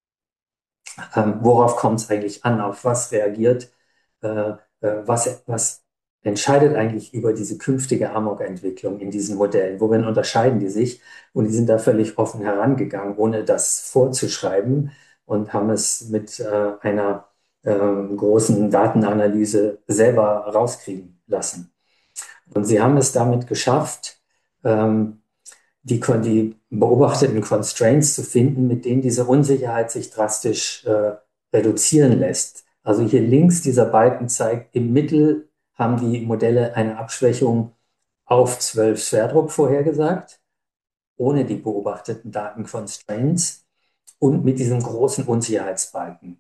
ähm, worauf kommt es eigentlich an, auf was reagiert, äh, äh, was, was entscheidet eigentlich über diese künftige Amok-Entwicklung in diesen Modellen, worin unterscheiden die sich? Und die sind da völlig offen herangegangen, ohne das vorzuschreiben und haben es mit äh, einer ähm, großen Datenanalyse selber rauskriegen lassen. Und sie haben es damit geschafft, ähm, die, die beobachteten Constraints zu finden, mit denen diese Unsicherheit sich drastisch äh, reduzieren lässt. Also hier links dieser Balken zeigt, im Mittel haben die Modelle eine Abschwächung auf zwölf Sverdrup vorhergesagt, ohne die beobachteten Daten-Constraints. und mit diesem großen Unsicherheitsbalken.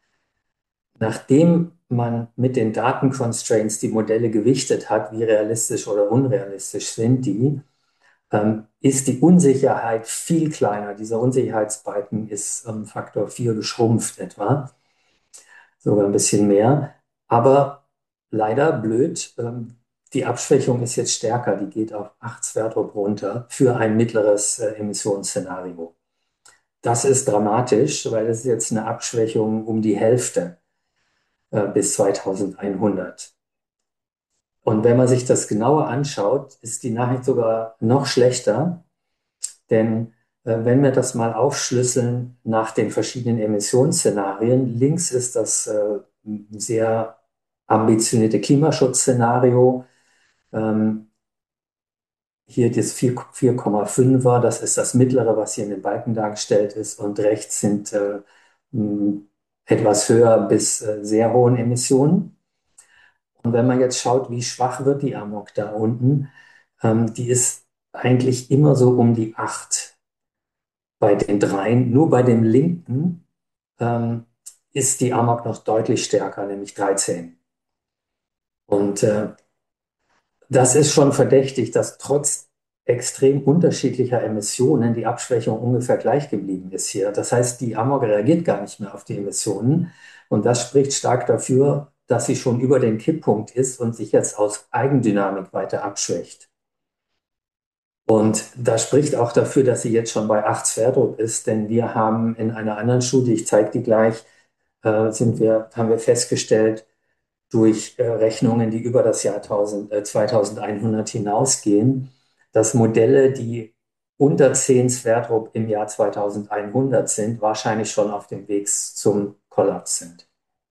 Nachdem man mit den Datenconstraints die Modelle gewichtet hat, wie realistisch oder unrealistisch sind die, ähm, ist die Unsicherheit viel kleiner. Dieser Unsicherheitsbalken ist um Faktor vier geschrumpft etwa, sogar ein bisschen mehr. Aber leider blöd, ähm, die Abschwächung ist jetzt stärker. Die geht auf acht Sverdrup runter für ein mittleres äh, Emissionsszenario. Das ist dramatisch, weil es ist jetzt eine Abschwächung um die Hälfte äh, bis zweitausendeinhundert. Und wenn man sich das genauer anschaut, ist die Nachricht sogar noch schlechter, denn äh, wenn wir das mal aufschlüsseln nach den verschiedenen Emissionsszenarien, links ist das äh, ein sehr ambitionierte Klimaschutzszenario. Ähm, hier das vier Komma fünfer, das ist das mittlere, was hier in den Balken dargestellt ist. Und rechts sind äh, mh, etwas höher bis äh, sehr hohen Emissionen. Und wenn man jetzt schaut, wie schwach wird die Amok da unten, ähm, die ist eigentlich immer so um die acht bei den dreien. Nur bei dem linken ähm, ist die Amok noch deutlich stärker, nämlich dreizehn. Und äh, das ist schon verdächtig, dass trotz extrem unterschiedlicher Emissionen die Abschwächung ungefähr gleich geblieben ist hier. Das heißt, die Amok reagiert gar nicht mehr auf die Emissionen. Und das spricht stark dafür, dass sie schon über den Kipppunkt ist und sich jetzt aus Eigendynamik weiter abschwächt. Und das spricht auch dafür, dass sie jetzt schon bei acht Sverdrup ist, denn wir haben in einer anderen Studie, ich zeige die gleich, äh, sind wir, haben wir festgestellt, durch äh, Rechnungen, die über das Jahr tausend, äh, zweitausendeinhundert hinausgehen, dass Modelle, die unter zehn Sverdrup im Jahr zweitausendeinhundert sind, wahrscheinlich schon auf dem Weg zum Kollaps sind.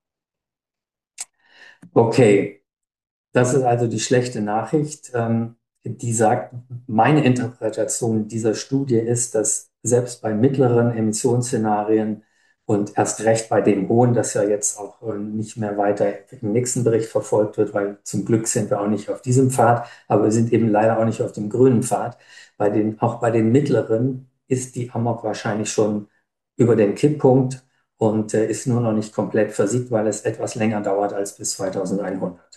Okay, das ist also die schlechte Nachricht. Ähm, die sagt, meine Interpretation dieser Studie ist, dass selbst bei mittleren Emissionsszenarien und erst recht bei dem hohen, das ja jetzt auch äh, nicht mehr weiter im nächsten Bericht verfolgt wird, weil zum Glück sind wir auch nicht auf diesem Pfad, aber wir sind eben leider auch nicht auf dem grünen Pfad. Bei den, auch bei den mittleren ist die Amok wahrscheinlich schon über den Kipppunkt und äh, ist nur noch nicht komplett versiegt, weil es etwas länger dauert als bis zweitausendeinhundert.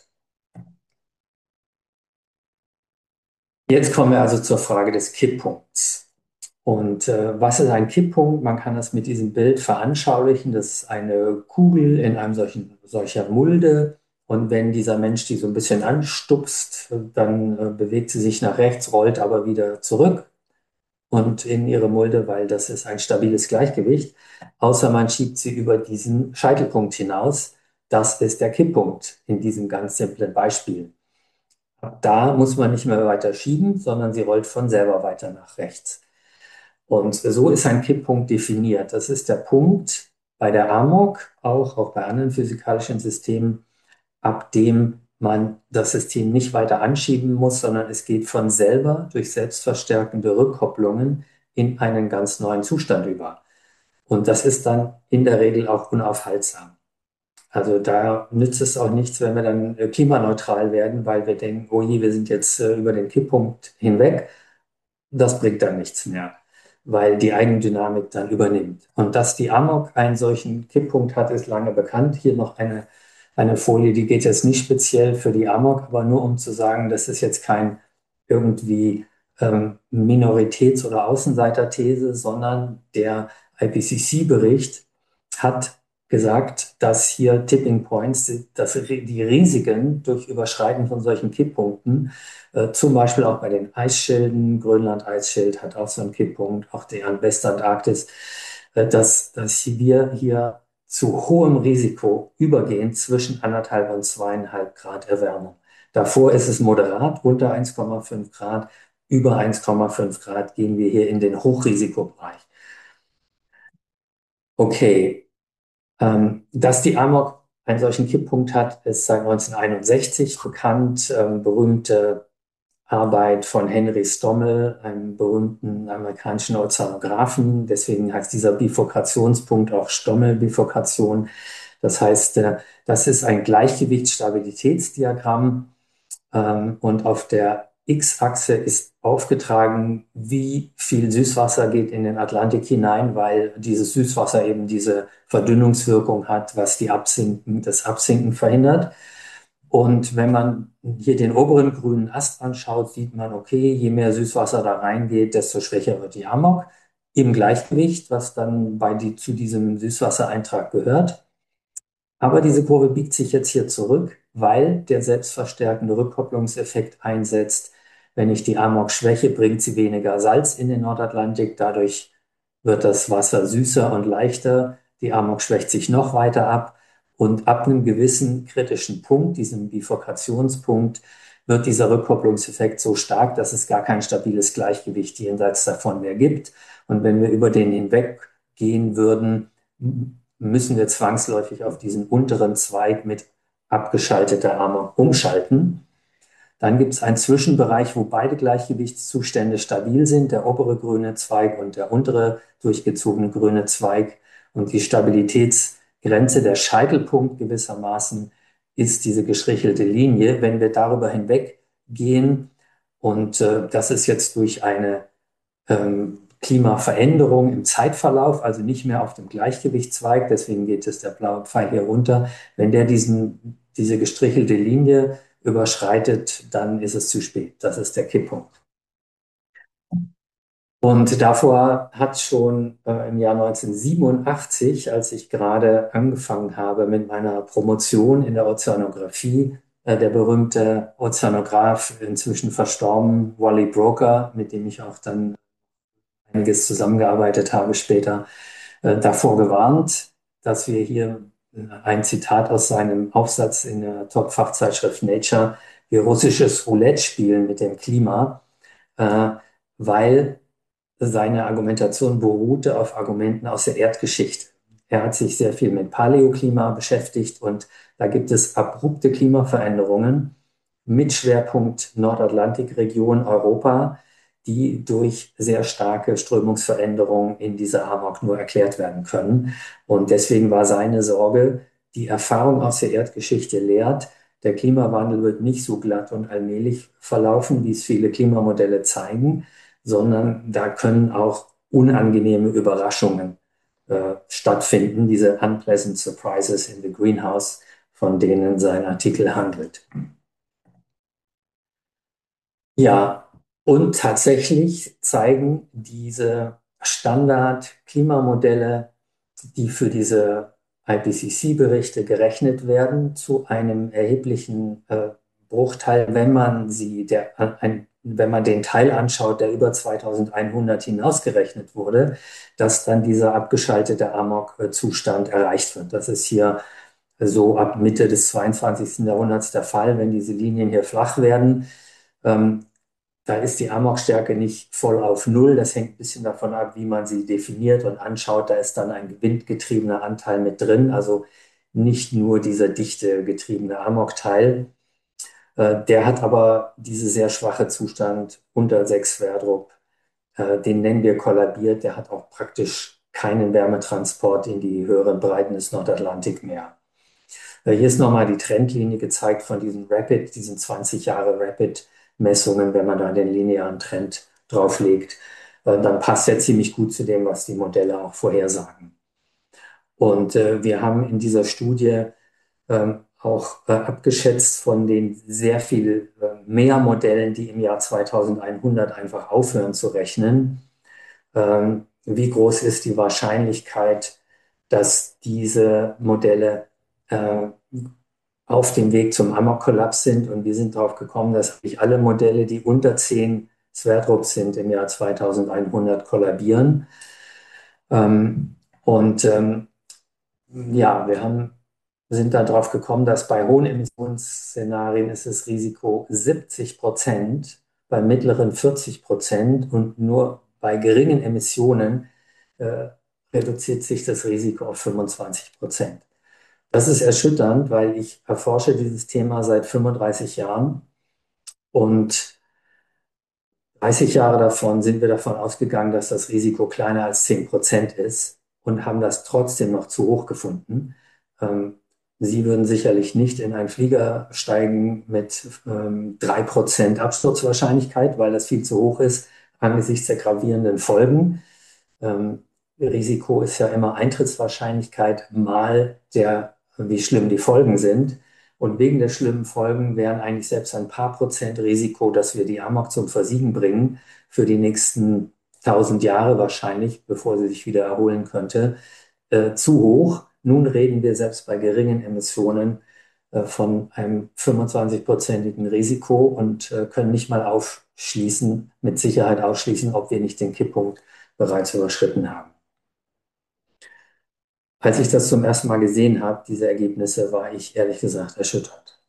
Jetzt kommen wir also zur Frage des Kipppunkts. Und äh, was ist ein Kipppunkt? Man kann das mit diesem Bild veranschaulichen. Das ist eine Kugel in einem solchen, solcher Mulde. Und wenn dieser Mensch die so ein bisschen anstupst, dann äh, bewegt sie sich nach rechts, rollt aber wieder zurück und in ihre Mulde, weil das ist ein stabiles Gleichgewicht. Außer man schiebt sie über diesen Scheitelpunkt hinaus. Das ist der Kipppunkt in diesem ganz simplen Beispiel. Ab da muss man nicht mehr weiter schieben, sondern sie rollt von selber weiter nach rechts. Und so ist ein Kipppunkt definiert. Das ist der Punkt bei der Amok, auch, auch bei anderen physikalischen Systemen, ab dem man das System nicht weiter anschieben muss, sondern es geht von selber durch selbstverstärkende Rückkopplungen in einen ganz neuen Zustand über. Und das ist dann in der Regel auch unaufhaltsam. Also da nützt es auch nichts, wenn wir dann äh, klimaneutral werden, weil wir denken, oh je, wir sind jetzt äh, über den Kipppunkt hinweg. Das bringt dann nichts mehr, weil die Eigendynamik dann übernimmt. Und dass die Amok einen solchen Kipppunkt hat, ist lange bekannt. Hier noch eine, eine Folie, die geht jetzt nicht speziell für die Amok, aber nur um zu sagen, das ist jetzt kein irgendwie ähm, Minoritäts- oder Außenseiterthese, sondern der I P C C-Bericht hat gesagt, dass hier Tipping Points, dass die Risiken durch Überschreiten von solchen Kipppunkten, äh, zum Beispiel auch bei den Eisschilden, Grönland-Eisschild hat auch so einen Kipppunkt, auch die Westantarktis, äh, dass, dass wir hier zu hohem Risiko übergehen zwischen anderthalb und zweieinhalb Grad Erwärmung. Davor ist es moderat, unter eins Komma fünf Grad, über eins Komma fünf Grad gehen wir hier in den Hochrisikobereich. Okay, ähm, dass die Amok einen solchen Kipppunkt hat, ist seit neunzehnhunderteinundsechzig bekannt. Ähm, berühmte Arbeit von Henry Stommel, einem berühmten amerikanischen Ozeanographen. Deswegen heißt dieser Bifurkationspunkt auch Stommel-Bifurkation. Das heißt, äh, das ist ein Gleichgewichtsstabilitätsdiagramm. Ähm, und auf der X-Achse ist aufgetragen, wie viel Süßwasser geht in den Atlantik hinein, weil dieses Süßwasser eben diese Verdünnungswirkung hat, was die Absinken, das Absinken verhindert. Und wenn man hier den oberen grünen Ast anschaut, sieht man, okay, je mehr Süßwasser da reingeht, desto schwächer wird die Amok im Gleichgewicht, was dann bei die, zu diesem Süßwassereintrag gehört. Aber diese Kurve biegt sich jetzt hier zurück, weil der selbstverstärkende Rückkopplungseffekt einsetzt. Wenn ich die Amok schwäche, bringt sie weniger Salz in den Nordatlantik. Dadurch wird das Wasser süßer und leichter. Die Amok schwächt sich noch weiter ab. Und ab einem gewissen kritischen Punkt, diesem Bifurkationspunkt, wird dieser Rückkopplungseffekt so stark, dass es gar kein stabiles Gleichgewicht jenseits davon mehr gibt. Und wenn wir über den hinweggehen würden, müssen wir zwangsläufig auf diesen unteren Zweig mit abgeschalteter Amok umschalten. Dann gibt es einen Zwischenbereich, wo beide Gleichgewichtszustände stabil sind, der obere grüne Zweig und der untere durchgezogene grüne Zweig. Und die Stabilitätsgrenze, der Scheitelpunkt gewissermaßen, ist diese gestrichelte Linie. Wenn wir darüber hinweggehen, und äh, das ist jetzt durch eine ähm, Klimaveränderung im Zeitverlauf, also nicht mehr auf dem Gleichgewichtszweig, deswegen geht es der blaue Pfeil hier runter. Wenn der diesen, diese gestrichelte Linie überschreitet, dann ist es zu spät. Das ist der Kipppunkt. Und davor hat schon äh, im Jahr neunzehnhundertsiebenundachtzig, als ich gerade angefangen habe mit meiner Promotion in der Ozeanographie, äh, der berühmte Ozeanograph, inzwischen verstorben, Wally Broker, mit dem ich auch dann einiges zusammengearbeitet habe später, äh, davor gewarnt, dass wir hier äh, ein Zitat aus seinem Aufsatz in der Top-Fachzeitschrift Nature, wir russisches Roulette spielen mit dem Klima, äh, weil seine Argumentation beruhte auf Argumenten aus der Erdgeschichte. Er hat sich sehr viel mit Paläoklima beschäftigt und da gibt es abrupte Klimaveränderungen mit Schwerpunkt Nordatlantikregion Europa, die durch sehr starke Strömungsveränderungen in dieser Amok nur erklärt werden können. Und deswegen war seine Sorge, die Erfahrung aus der Erdgeschichte lehrt, der Klimawandel wird nicht so glatt und allmählich verlaufen, wie es viele Klimamodelle zeigen, sondern da können auch unangenehme Überraschungen äh, stattfinden, diese unpleasant surprises in the greenhouse, von denen sein Artikel handelt. Ja, und tatsächlich zeigen diese Standard-Klimamodelle, die für diese I P C C-Berichte gerechnet werden, zu einem erheblichen äh, Bruchteil, wenn man sie der, ein, wenn man den Teil anschaut, der über zweitausendeinhundert hinausgerechnet wurde, dass dann dieser abgeschaltete Amok-Zustand erreicht wird. Das ist hier so ab Mitte des zweiundzwanzigsten Jahrhunderts der Fall, wenn diese Linien hier flach werden. Ähm, Da ist die Amokstärke nicht voll auf Null. Das hängt ein bisschen davon ab, wie man sie definiert und anschaut. Da ist dann ein windgetriebener Anteil mit drin, also nicht nur dieser dichte getriebene Amokteil. Äh, der hat aber diese sehr schwache Zustand unter sechs Sverdrup. Äh, den nennen wir kollabiert. Der hat auch praktisch keinen Wärmetransport in die höheren Breiten des Nordatlantik mehr. Äh, hier ist nochmal die Trendlinie gezeigt von diesen Rapid, diesen zwanzig Jahre Rapid-Messungen, wenn man da den linearen Trend drauflegt. Äh, dann passt er ziemlich gut zu dem, was die Modelle auch vorhersagen. Und äh, wir haben in dieser Studie ähm, auch äh, abgeschätzt von den sehr viel äh, mehr Modellen, die im Jahr zweitausendeinhundert einfach aufhören zu rechnen. Ähm, wie groß ist die Wahrscheinlichkeit, dass diese Modelle äh, auf dem Weg zum Amok-Kollaps sind? Und wir sind darauf gekommen, dass eigentlich alle Modelle, die unter zehn Sverdrup sind, im Jahr zweitausendeinhundert kollabieren. Ähm, und ähm, ja, wir haben, sind darauf gekommen, dass bei hohen Emissionsszenarien ist das Risiko siebzig Prozent, bei mittleren vierzig Prozent und nur bei geringen Emissionen äh, reduziert sich das Risiko auf fünfundzwanzig Prozent. Das ist erschütternd, weil ich erforsche dieses Thema seit fünfunddreißig Jahren und dreißig Jahre davon sind wir davon ausgegangen, dass das Risiko kleiner als zehn Prozent ist und haben das trotzdem noch zu hoch gefunden. Ähm, Sie würden sicherlich nicht in einen Flieger steigen mit ähm, drei Prozent Absturzwahrscheinlichkeit, weil das viel zu hoch ist angesichts der gravierenden Folgen. Ähm, Risiko ist ja immer Eintrittswahrscheinlichkeit mal der, wie schlimm die Folgen sind. Und wegen der schlimmen Folgen wären eigentlich selbst ein paar Prozent Risiko, dass wir die Amok zum Versiegen bringen, für die nächsten tausend Jahre wahrscheinlich, bevor sie sich wieder erholen könnte, äh, zu hoch. Nun reden wir selbst bei geringen Emissionen äh, von einem fünfundzwanzig-prozentigen Risiko und äh, können nicht mal aufschließen, mit Sicherheit ausschließen, ob wir nicht den Kipppunkt bereits überschritten haben. Als ich das zum ersten Mal gesehen habe, diese Ergebnisse, war ich ehrlich gesagt erschüttert.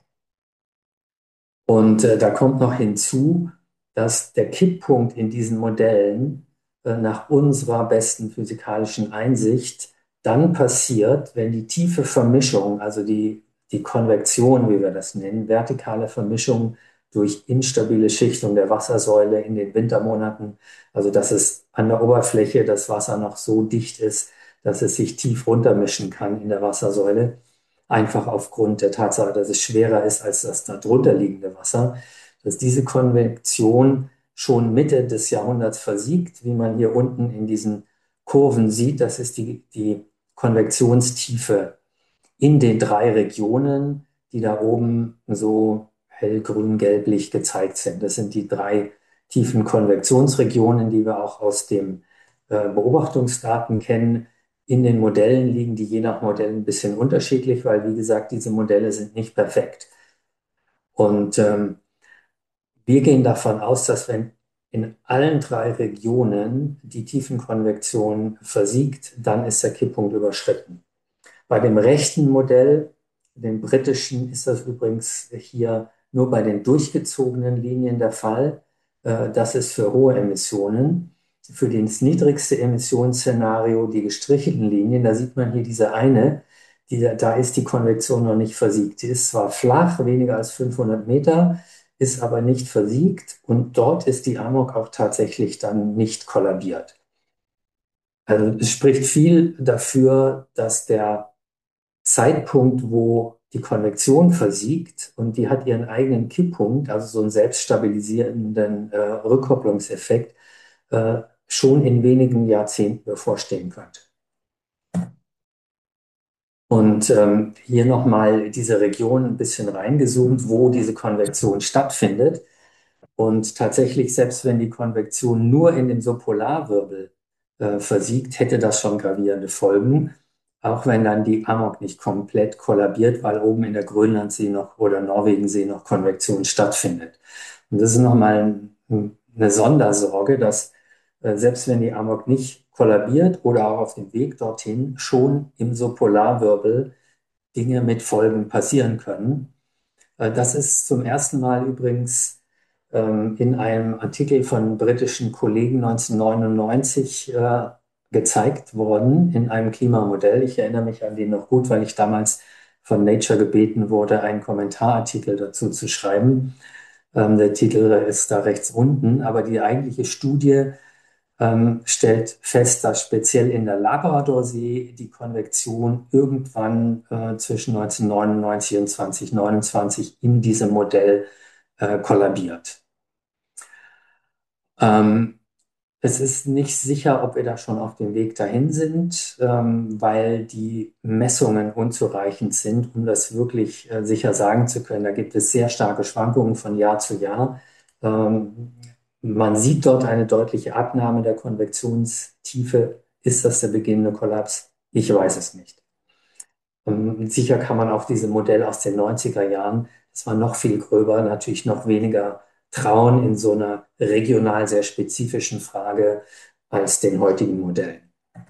Und äh, da kommt noch hinzu, dass der Kipppunkt in diesen Modellen äh, nach unserer besten physikalischen Einsicht dann passiert, wenn die tiefe Vermischung, also die, die Konvektion, wie wir das nennen, vertikale Vermischung durch instabile Schichtung der Wassersäule in den Wintermonaten, also dass es an der Oberfläche das Wasser noch so dicht ist, dass es sich tief runtermischen kann in der Wassersäule, einfach aufgrund der Tatsache, dass es schwerer ist als das darunter liegende Wasser, dass diese Konvektion schon Mitte des Jahrhunderts versiegt, wie man hier unten in diesen Kurven sieht. Das ist die, die Konvektionstiefe in den drei Regionen, die da oben so hellgrün-gelblich gezeigt sind. Das sind die drei tiefen Konvektionsregionen, die wir auch aus den äh, Beobachtungsdaten kennen. In den Modellen liegen die je nach Modell ein bisschen unterschiedlich, weil, wie gesagt, diese Modelle sind nicht perfekt. Und ähm, wir gehen davon aus, dass wenn in allen drei Regionen die Tiefenkonvektion versiegt, dann ist der Kipppunkt überschritten. Bei dem rechten Modell, dem britischen, ist das übrigens hier nur bei den durchgezogenen Linien der Fall. Äh, Das ist für hohe Emissionen. Für das niedrigste Emissionsszenario, die gestrichelten Linien, da sieht man hier diese eine, die, da ist die Konvektion noch nicht versiegt. Die ist zwar flach, weniger als fünfhundert Meter, ist aber nicht versiegt und dort ist die Amok auch tatsächlich dann nicht kollabiert. Also es spricht viel dafür, dass der Zeitpunkt, wo die Konvektion versiegt und die hat ihren eigenen Kipppunkt, also so einen selbststabilisierenden äh, Rückkopplungseffekt, äh, schon in wenigen Jahrzehnten bevorstehen könnte. Und ähm, hier nochmal diese Region ein bisschen reingezoomt, wo diese Konvektion stattfindet. Und tatsächlich, selbst wenn die Konvektion nur in dem Subpolarwirbel äh, versiegt, hätte das schon gravierende Folgen, auch wenn dann die Amok nicht komplett kollabiert, weil oben in der Grönlandsee noch oder Norwegensee noch Konvektion stattfindet. Und das ist nochmal ein, eine Sondersorge, dass äh, selbst wenn die Amok nicht kollabiert oder auch auf dem Weg dorthin schon im Subpolarwirbel Dinge mit Folgen passieren können. Äh, das ist zum ersten Mal übrigens ähm, in einem Artikel von britischen Kollegen neunzehnhundertneunundneunzig äh, gezeigt worden in einem Klimamodell. Ich erinnere mich an den noch gut, weil ich damals von Nature gebeten wurde, einen Kommentarartikel dazu zu schreiben. Ähm, der Titel ist da rechts unten, aber die eigentliche Studie ähm, stellt fest, dass speziell in der Labradorsee die Konvektion irgendwann äh, zwischen neunzehnhundertneunundneunzig und zweitausendneunundzwanzig in diesem Modell äh, kollabiert. Ähm, Es ist nicht sicher, ob wir da schon auf dem Weg dahin sind, ähm, weil die Messungen unzureichend sind, um das wirklich äh, sicher sagen zu können. Da gibt es sehr starke Schwankungen von Jahr zu Jahr. Ähm, Man sieht dort eine deutliche Abnahme der Konvektionstiefe. Ist das der beginnende Kollaps? Ich weiß es nicht. Ähm, sicher kann man auf diesem Modell aus den neunziger Jahren, das war noch viel gröber, natürlich noch weniger trauen in so einer regional sehr spezifischen Frage als den heutigen Modellen.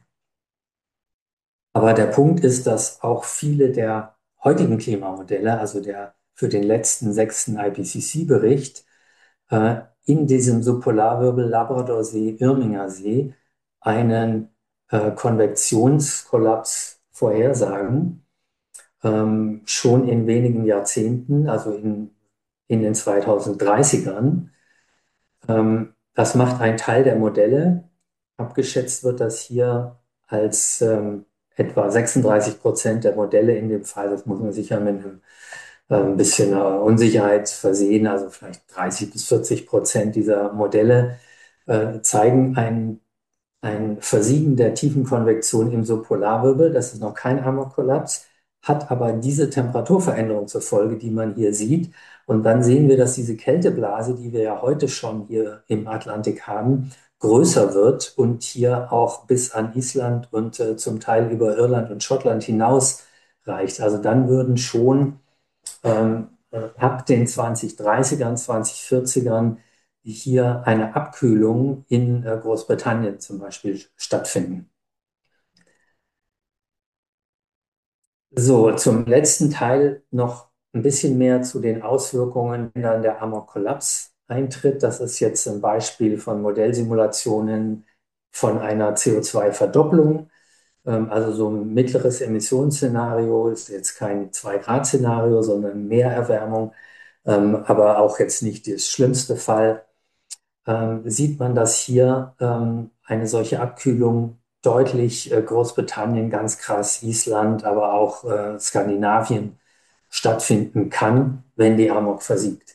Aber der Punkt ist, dass auch viele der heutigen Klimamodelle, also der für den letzten sechsten I P C C-Bericht, äh, in diesem Subpolarwirbel Labradorsee, Irminger See einen äh, Konvektionskollaps vorhersagen, ähm, schon in wenigen Jahrzehnten, also in, in den zweitausenddreißigern. Ähm, das macht ein Teil der Modelle. Abgeschätzt wird das hier als ähm, etwa sechsunddreißig Prozent der Modelle in dem Fall, das muss man sicher mit einem äh, ein bisschen äh, Unsicherheit versehen, also vielleicht dreißig bis vierzig Prozent dieser Modelle äh, zeigen ein, ein Versiegen der Tiefenkonvektion im Subpolarwirbel. Das ist noch kein Amok-Kollaps, hat aber diese Temperaturveränderung zur Folge, die man hier sieht. Und dann sehen wir, dass diese Kälteblase, die wir ja heute schon hier im Atlantik haben, größer wird und hier auch bis an Island und äh, zum Teil über Irland und Schottland hinaus reicht. Also dann würden schon ähm, äh, ab den zwanzig dreißigern, zwanzig vierzigern hier eine Abkühlung in äh, Großbritannien zum Beispiel stattfinden. So, zum letzten Teil noch ein bisschen mehr zu den Auswirkungen, wenn dann der Amok-Kollaps eintritt. Das ist jetzt ein Beispiel von Modellsimulationen von einer C O zwei Verdopplung. Ähm, also so ein mittleres Emissionsszenario ist jetzt kein zwei Grad Szenario, sondern mehr Erwärmung, ähm, aber auch jetzt nicht das schlimmste Fall. Ähm, sieht man, dass hier ähm, eine solche Abkühlung deutlich äh, Großbritannien, ganz krass Island, aber auch äh, Skandinavien stattfinden kann, wenn die Amok versiegt.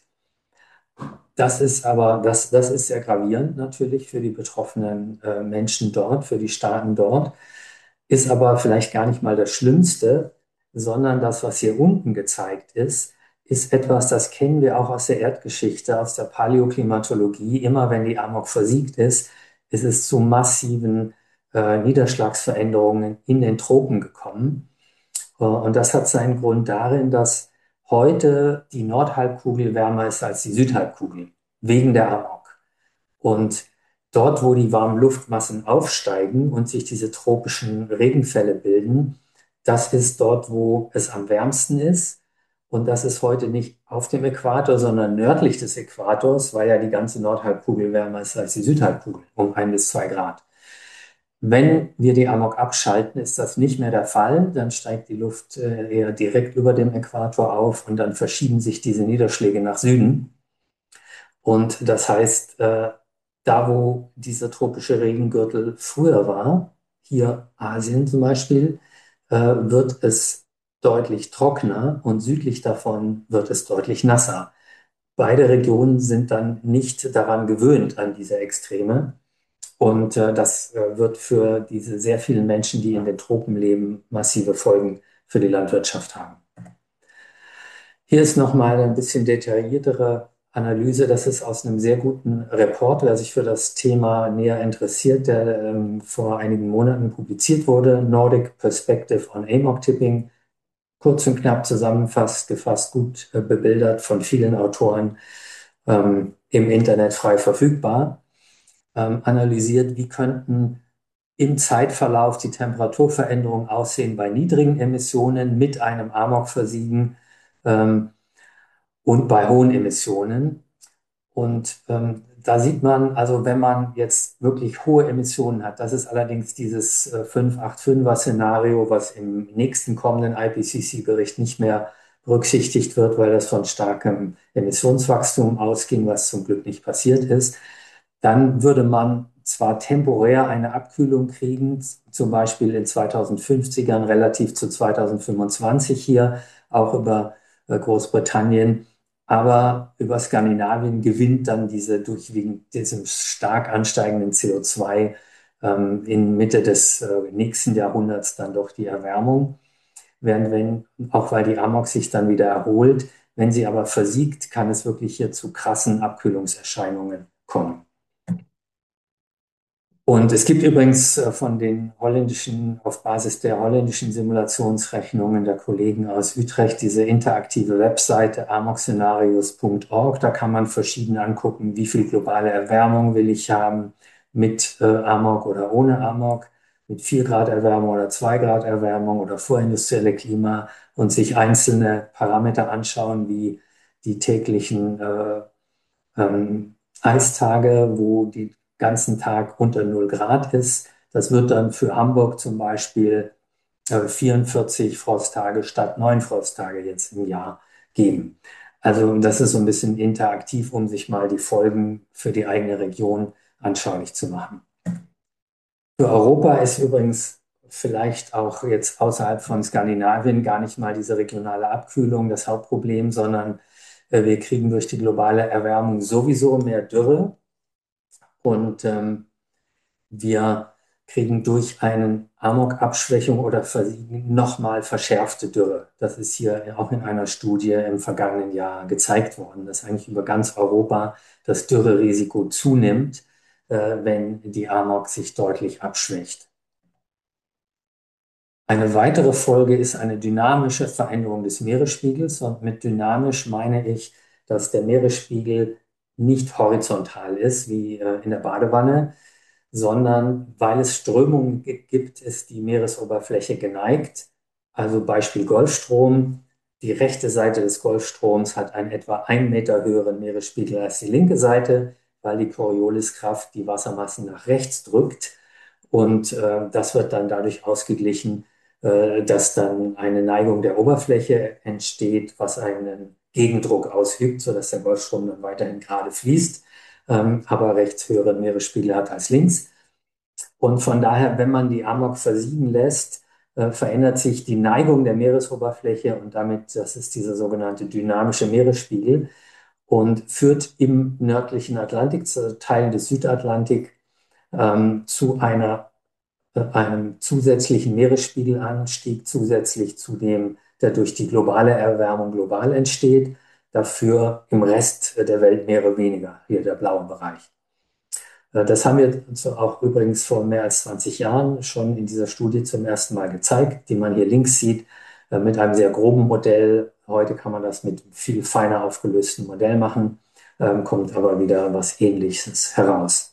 Das ist aber, das, das ist sehr gravierend natürlich für die betroffenen äh, Menschen dort, für die Staaten dort, ist aber vielleicht gar nicht mal das Schlimmste, sondern das, was hier unten gezeigt ist, ist etwas, das kennen wir auch aus der Erdgeschichte, aus der Paläoklimatologie. Immer wenn die Amok versiegt ist, ist es zu massiven äh, Niederschlagsveränderungen in den Tropen gekommen. Äh, und das hat seinen Grund darin, dass heute die Nordhalbkugel wärmer ist als die Südhalbkugel, wegen der Amok. Und dort, wo die warmen Luftmassen aufsteigen und sich diese tropischen Regenfälle bilden, das ist dort, wo es am wärmsten ist. Und das ist heute nicht auf dem Äquator, sondern nördlich des Äquators, weil ja die ganze Nordhalbkugel wärmer ist als die Südhalbkugel, um ein bis zwei Grad. Wenn wir die Amok abschalten, ist das nicht mehr der Fall. Dann steigt die Luft äh, eher direkt über dem Äquator auf und dann verschieben sich diese Niederschläge nach Süden. Und das heißt, äh, da wo dieser tropische Regengürtel früher war, hier Asien zum Beispiel, äh, wird es deutlich trockener und südlich davon wird es deutlich nasser. Beide Regionen sind dann nicht daran gewöhnt, an diese Extreme. Und äh, das äh, wird für diese sehr vielen Menschen, die in den Tropen leben, massive Folgen für die Landwirtschaft haben. Hier ist nochmal ein bisschen detailliertere Analyse. Das ist aus einem sehr guten Report, wer sich für das Thema näher interessiert, der ähm, vor einigen Monaten publiziert wurde. Nordic Perspective on A M O C Tipping. Kurz und knapp zusammengefasst, gefasst, gut äh, bebildert von vielen Autoren, ähm, im Internet frei verfügbar. Ähm, analysiert, wie könnten im Zeitverlauf die Temperaturveränderungen aussehen bei niedrigen Emissionen mit einem Amok-Versiegen ähm, und bei hohen Emissionen. Und ähm, da sieht man, also wenn man jetzt wirklich hohe Emissionen hat, das ist allerdings dieses äh, fünf acht fünfer Szenario, was im nächsten kommenden I P C C-Bericht nicht mehr berücksichtigt wird, weil das von starkem Emissionswachstum ausging, was zum Glück nicht passiert ist. Dann würde man zwar temporär eine Abkühlung kriegen, zum Beispiel in zweitausendfünfzigern relativ zu zweitausendfünfundzwanzig hier, auch über äh, Großbritannien. Aber über Skandinavien gewinnt dann diese durch wegen diesem stark ansteigenden C O zwei ähm, in Mitte des äh, nächsten Jahrhunderts dann doch die Erwärmung. Während wenn, auch weil die Amok sich dann wieder erholt, wenn sie aber versiegt, kann es wirklich hier zu krassen Abkühlungserscheinungen kommen. Und es gibt übrigens äh, von den holländischen, auf Basis der holländischen Simulationsrechnungen der Kollegen aus Utrecht, diese interaktive Webseite amokszenarios punkt org. Da kann man verschieden angucken, wie viel globale Erwärmung will ich haben mit äh, Amok oder ohne Amok, mit vier Grad Erwärmung oder zwei Grad Erwärmung oder vorindustrielle Klima und sich einzelne Parameter anschauen, wie die täglichen äh, ähm, Eistage, wo die ganzen Tag unter null Grad ist. Das wird dann für Hamburg zum Beispiel äh, vierundvierzig Frosttage statt neun Frosttage jetzt im Jahr geben. Also das ist so ein bisschen interaktiv, um sich mal die Folgen für die eigene Region anschaulich zu machen. Für Europa ist übrigens vielleicht auch jetzt außerhalb von Skandinavien gar nicht mal diese regionale Abkühlung das Hauptproblem, sondern äh, wir kriegen durch die globale Erwärmung sowieso mehr Dürre und ähm, wir kriegen durch eine Amokabschwächung oder Versiegen nochmal verschärfte Dürre. Das ist hier auch in einer Studie im vergangenen Jahr gezeigt worden, dass eigentlich über ganz Europa das Dürrerisiko zunimmt, äh, wenn die Amok sich deutlich abschwächt. Eine weitere Folge ist eine dynamische Veränderung des Meeresspiegels. Und mit dynamisch meine ich, dass der Meeresspiegel nicht horizontal ist, wie äh, in der Badewanne, sondern weil es Strömungen gibt, ist die Meeresoberfläche geneigt. Also Beispiel Golfstrom. Die rechte Seite des Golfstroms hat einen etwa ein Meter höheren Meeresspiegel als die linke Seite, weil die Corioliskraft die Wassermassen nach rechts drückt. Und äh, das wird dann dadurch ausgeglichen, äh, dass dann eine Neigung der Oberfläche entsteht, was einen Gegendruck ausübt, sodass der Golfstrom dann weiterhin gerade fließt, ähm, aber rechts höheren Meeresspiegel hat als links. Und von daher, wenn man die Amok versiegen lässt, äh, verändert sich die Neigung der Meeresoberfläche und damit, das ist dieser sogenannte dynamische Meeresspiegel und führt im nördlichen Atlantik, zu Teilen des Südatlantik, ähm, zu einer einem zusätzlichen Meeresspiegelanstieg, zusätzlich zu dem, der durch die globale Erwärmung global entsteht, dafür im Rest der Weltmeere weniger, hier der blaue Bereich. Das haben wir auch übrigens vor mehr als zwanzig Jahren schon in dieser Studie zum ersten Mal gezeigt, die man hier links sieht, mit einem sehr groben Modell. Heute kann man das mit viel feiner aufgelösten Modell machen, kommt aber wieder was Ähnliches heraus.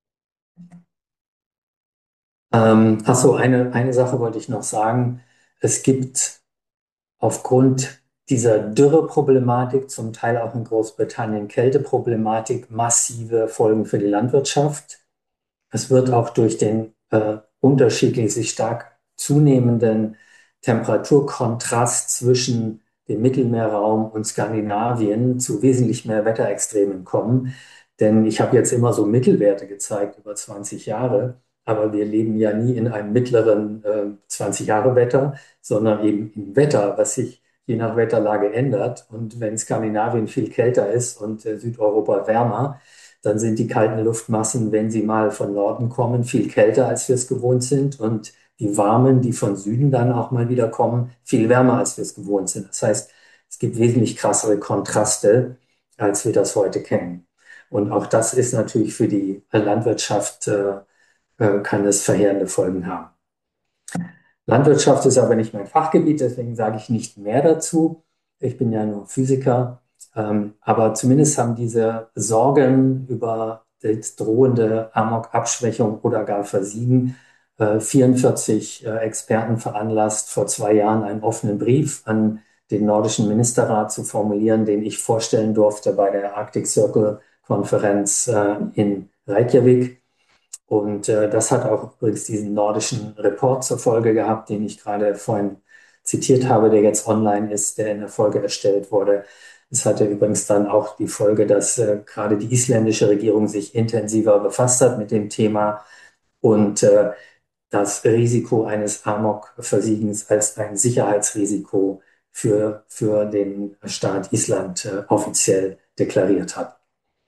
Ähm, ach so, eine, eine Sache wollte ich noch sagen. Es gibt aufgrund dieser Dürreproblematik, zum Teil auch in Großbritannien Kälteproblematik, massive Folgen für die Landwirtschaft. Es wird auch durch den äh, unterschiedlich sich stark zunehmenden Temperaturkontrast zwischen dem Mittelmeerraum und Skandinavien zu wesentlich mehr Wetterextremen kommen. Denn ich habe jetzt immer so Mittelwerte gezeigt über zwanzig Jahre, aber wir leben ja nie in einem mittleren äh, zwanzig Jahre Wetter, sondern eben im Wetter, was sich je nach Wetterlage ändert. Und wenn Skandinavien viel kälter ist und äh, Südeuropa wärmer, dann sind die kalten Luftmassen, wenn sie mal von Norden kommen, viel kälter, als wir es gewohnt sind. Und die warmen, die von Süden dann auch mal wieder kommen, viel wärmer, als wir es gewohnt sind. Das heißt, es gibt wesentlich krassere Kontraste, als wir das heute kennen. Und auch das ist natürlich für die Landwirtschaft, äh, äh, kann es verheerende Folgen haben. Landwirtschaft ist aber nicht mein Fachgebiet, deswegen sage ich nicht mehr dazu. Ich bin ja nur Physiker. Ähm, aber zumindest haben diese Sorgen über die drohende Amok-Abschwächung oder gar Versiegen äh, vierundvierzig äh, Experten veranlasst, vor zwei Jahren einen offenen Brief an den nordischen Ministerrat zu formulieren, den ich vorstellen durfte bei der Arctic Circle Konferenz äh, in Reykjavik. Und äh, das hat auch übrigens diesen nordischen Report zur Folge gehabt, den ich gerade vorhin zitiert habe, der jetzt online ist, der in der Folge erstellt wurde. Es hatte übrigens dann auch die Folge, dass äh, gerade die isländische Regierung sich intensiver befasst hat mit dem Thema und äh, das Risiko eines Amok-Versiegens als ein Sicherheitsrisiko für, für den Staat Island äh, offiziell deklariert hat.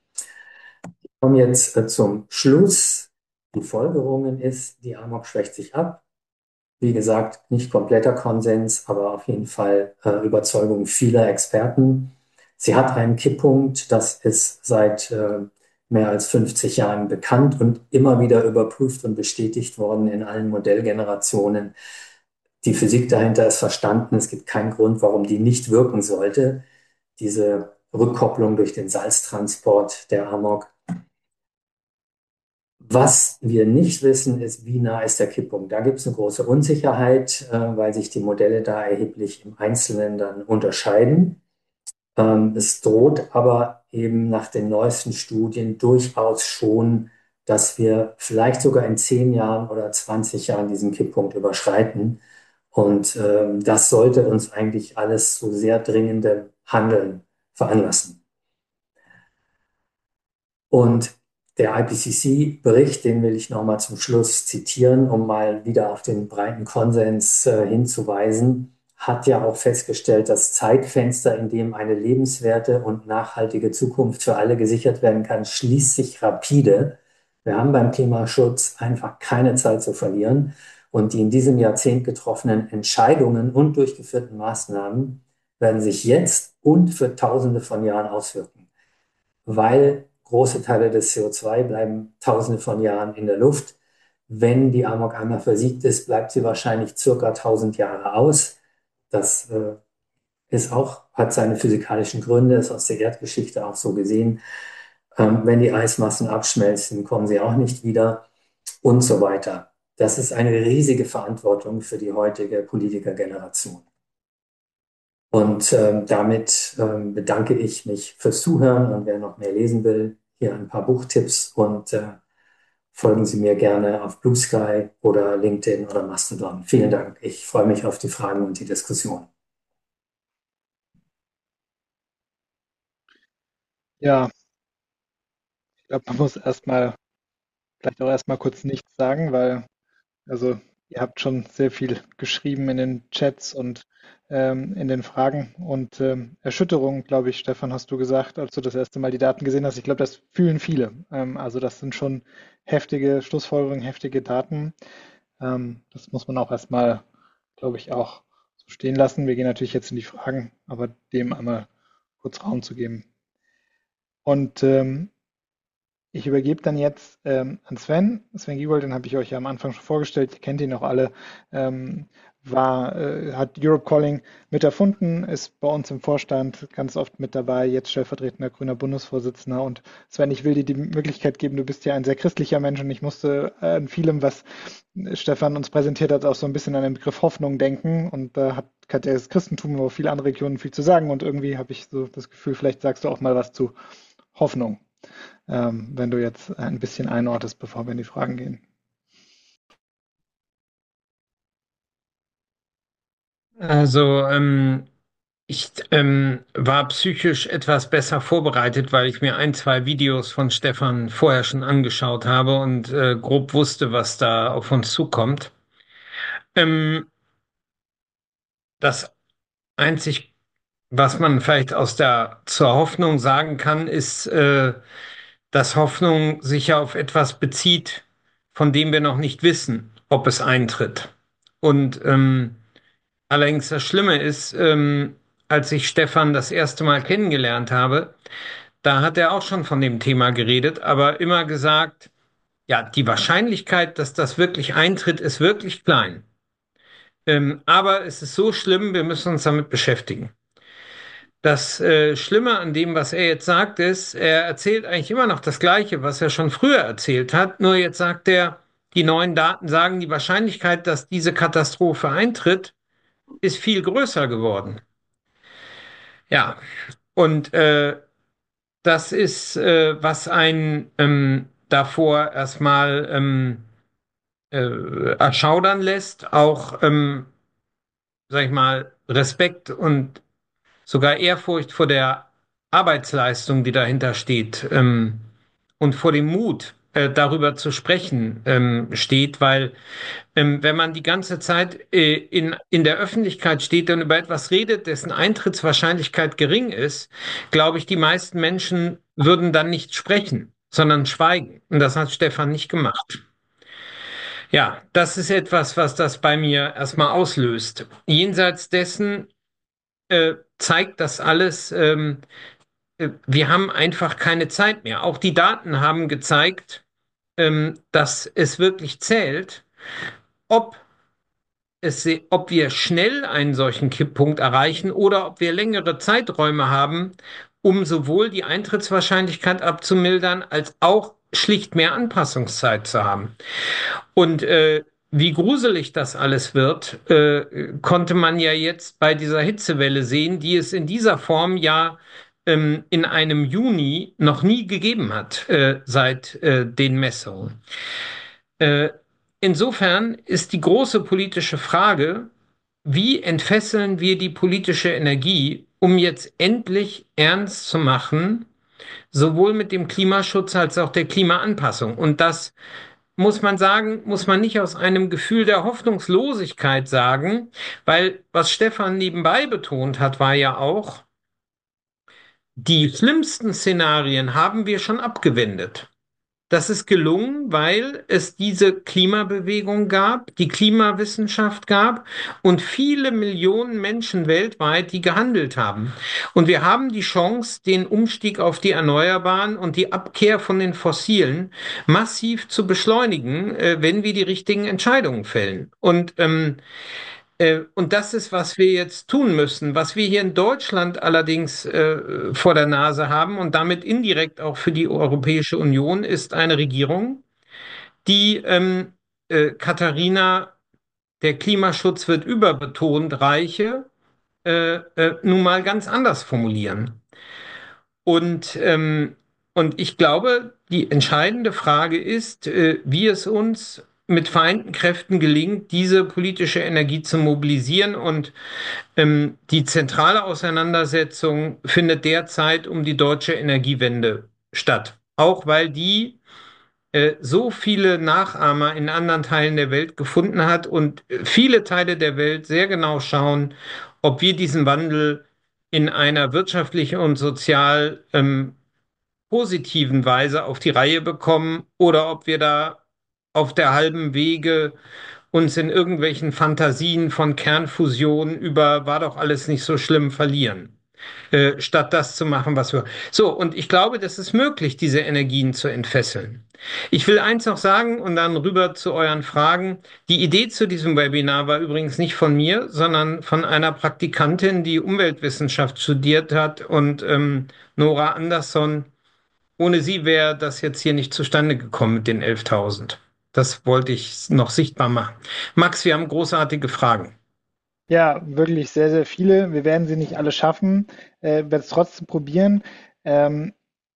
Ich komme jetzt äh, zum Schluss. Die Folgerungen ist, die Amok schwächt sich ab. Wie gesagt, nicht kompletter Konsens, aber auf jeden Fall äh, Überzeugung vieler Experten. Sie hat einen Kipppunkt, das ist seit äh, mehr als fünfzig Jahren bekannt und immer wieder überprüft und bestätigt worden in allen Modellgenerationen. Die Physik dahinter ist verstanden. Es gibt keinen Grund, warum die nicht wirken sollte. Diese Rückkopplung durch den Salztransport der Amok. Was wir nicht wissen, ist, wie nah ist der Kipppunkt. Da gibt es eine große Unsicherheit, äh, weil sich die Modelle da erheblich im Einzelnen dann unterscheiden. Ähm, es droht aber eben nach den neuesten Studien durchaus schon, dass wir vielleicht sogar in zehn Jahren oder zwanzig Jahren diesen Kipppunkt überschreiten. Und ähm, das sollte uns eigentlich alles zu sehr dringendem Handeln veranlassen. Und Der I P C C-Bericht, den will ich nochmal zum Schluss zitieren, um mal wieder auf den breiten Konsens äh, hinzuweisen, hat ja auch festgestellt, das Zeitfenster, in dem eine lebenswerte und nachhaltige Zukunft für alle gesichert werden kann, schließt sich rapide. Wir haben beim Klimaschutz einfach keine Zeit zu verlieren und die in diesem Jahrzehnt getroffenen Entscheidungen und durchgeführten Maßnahmen werden sich jetzt und für Tausende von Jahren auswirken, weil große Teile des C O zwei bleiben Tausende von Jahren in der Luft. Wenn die Amok einmal versiegt ist, bleibt sie wahrscheinlich circa tausend Jahre aus. Das äh, ist auch, hat seine physikalischen Gründe, ist aus der Erdgeschichte auch so gesehen. Ähm, wenn die Eismassen abschmelzen, kommen sie auch nicht wieder und so weiter. Das ist eine riesige Verantwortung für die heutige Politikergeneration. Und ähm, damit ähm, bedanke ich mich fürs Zuhören und wer noch mehr lesen will, hier ein paar Buchtipps und äh, folgen Sie mir gerne auf Blue Sky oder LinkedIn oder Mastodon. Vielen Dank. Ich freue mich auf die Fragen und die Diskussion. Ja, ich glaube, man muss erstmal, vielleicht auch erstmal kurz nichts sagen, weil, also, ihr habt schon sehr viel geschrieben in den Chats und ähm, in den Fragen und ähm, Erschütterung, glaube ich, Stefan, hast du gesagt, als du das erste Mal die Daten gesehen hast. Ich glaube, das fühlen viele. Ähm, also, das sind schon heftige Schlussfolgerungen, heftige Daten. Ähm, das muss man auch erstmal, glaube ich, auch so stehen lassen. Wir gehen natürlich jetzt in die Fragen, aber dem einmal kurz Raum zu geben. Und ähm, ich übergebe dann jetzt ähm, an Sven. Sven Giegold, den habe ich euch ja am Anfang schon vorgestellt. Ihr kennt ihn auch alle. Ähm, war, äh, hat Europe Calling mit erfunden, ist bei uns im Vorstand ganz oft mit dabei, jetzt stellvertretender grüner Bundesvorsitzender. Und Sven, ich will dir die Möglichkeit geben, du bist ja ein sehr christlicher Mensch und ich musste äh, an vielem, was Stefan uns präsentiert hat, auch so ein bisschen an den Begriff Hoffnung denken. Und da hat, hat das Christentum über viele andere Religionen viel zu sagen. Und irgendwie habe ich so das Gefühl, vielleicht sagst du auch mal was zu Hoffnung, ähm, wenn du jetzt ein bisschen einordnest, bevor wir in die Fragen gehen. Also, ähm, ich ähm, war psychisch etwas besser vorbereitet, weil ich mir ein, zwei Videos von Stefan vorher schon angeschaut habe und äh, grob wusste, was da auf uns zukommt. Ähm, das einzig, was man vielleicht aus der zur Hoffnung sagen kann, ist, äh, dass Hoffnung sich ja auf etwas bezieht, von dem wir noch nicht wissen, ob es eintritt. Und ähm, allerdings das Schlimme ist, ähm, als ich Stefan das erste Mal kennengelernt habe, da hat er auch schon von dem Thema geredet, aber immer gesagt, ja, die Wahrscheinlichkeit, dass das wirklich eintritt, ist wirklich klein. Ähm, aber es ist so schlimm, wir müssen uns damit beschäftigen. Das äh, Schlimme an dem, was er jetzt sagt, ist, er erzählt eigentlich immer noch das Gleiche, was er schon früher erzählt hat. Nur jetzt sagt er, die neuen Daten sagen, die Wahrscheinlichkeit, dass diese Katastrophe eintritt, ist viel größer geworden. Ja, und äh, das ist, äh, was einen ähm, davor erstmal ähm, äh, erschaudern lässt, auch, ähm, sag ich mal, Respekt und sogar Ehrfurcht vor der Arbeitsleistung, die dahinter steht, ähm, und vor dem Mut, äh, darüber zu sprechen, ähm, steht, weil ähm, wenn man die ganze Zeit äh, in, in der Öffentlichkeit steht und über etwas redet, dessen Eintrittswahrscheinlichkeit gering ist, glaube ich, die meisten Menschen würden dann nicht sprechen, sondern schweigen. Und das hat Stefan nicht gemacht. Ja, das ist etwas, was das bei mir erstmal auslöst. Jenseits dessen äh, zeigt das alles, ähm, äh, wir haben einfach keine Zeit mehr. Auch die Daten haben gezeigt, ähm, dass es wirklich zählt, ob es, ob wir schnell einen solchen Kipppunkt erreichen oder ob wir längere Zeiträume haben, um sowohl die Eintrittswahrscheinlichkeit abzumildern, als auch schlicht mehr Anpassungszeit zu haben. Und äh, wie gruselig das alles wird, äh, konnte man ja jetzt bei dieser Hitzewelle sehen, die es in dieser Form ja ähm, in einem Juni noch nie gegeben hat, äh, seit äh, den Messungen. Äh, insofern ist die große politische Frage, wie entfesseln wir die politische Energie, um jetzt endlich ernst zu machen sowohl mit dem Klimaschutz als auch der Klimaanpassung. Und das muss man sagen, muss man nicht aus einem Gefühl der Hoffnungslosigkeit sagen, weil was Stefan nebenbei betont hat, war ja auch, die schlimmsten Szenarien haben wir schon abgewendet. Das ist gelungen, weil es diese Klimabewegung gab, die Klimawissenschaft gab und viele Millionen Menschen weltweit, die gehandelt haben. Und wir haben die Chance, den Umstieg auf die Erneuerbaren und die Abkehr von den Fossilen massiv zu beschleunigen, äh, wenn wir die richtigen Entscheidungen fällen. Und ähm, äh, Und das ist, was wir jetzt tun müssen. Was wir hier in Deutschland allerdings äh, vor der Nase haben und damit indirekt auch für die Europäische Union, ist eine Regierung, die ähm, äh, Katharina, der Klimaschutz wird überbetont, reiche, äh, äh, nun mal ganz anders formulieren. Und, ähm, und ich glaube, die entscheidende Frage ist, äh, wie es uns mit vereinten Kräften gelingt, diese politische Energie zu mobilisieren. Und ähm, die zentrale Auseinandersetzung findet derzeit um die deutsche Energiewende statt. Auch weil die äh, so viele Nachahmer in anderen Teilen der Welt gefunden hat und äh, viele Teile der Welt sehr genau schauen, ob wir diesen Wandel in einer wirtschaftlichen und sozial ähm, positiven Weise auf die Reihe bekommen oder ob wir da auf der halben Wege uns in irgendwelchen Fantasien von Kernfusion über war doch alles nicht so schlimm verlieren, äh, statt das zu machen, was wir. So, und ich glaube, das ist möglich, diese Energien zu entfesseln. Ich will eins noch sagen und dann rüber zu euren Fragen. Die Idee zu diesem Webinar war übrigens nicht von mir, sondern von einer Praktikantin, die Umweltwissenschaft studiert hat und ähm, Nora Andersson. Ohne sie wäre das jetzt hier nicht zustande gekommen mit den elftausend. Das wollte ich noch sichtbar machen. Max, wir haben großartige Fragen. Ja, wirklich sehr, sehr viele. Wir werden sie nicht alle schaffen, äh, werde es trotzdem probieren. Ähm,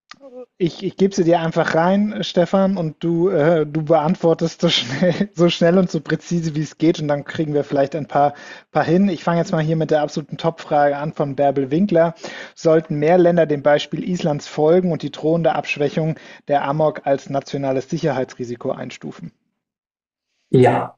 ich ich gebe sie dir einfach rein, Stefan, und du, äh, du beantwortest so schnell, so schnell und so präzise, wie es geht, und dann kriegen wir vielleicht ein paar, paar hin. Ich fange jetzt mal hier mit der absoluten Top-Frage an von Bärbel Winkler. Sollten mehr Länder dem Beispiel Islands folgen und die drohende Abschwächung der Amok als nationales Sicherheitsrisiko einstufen? Ja,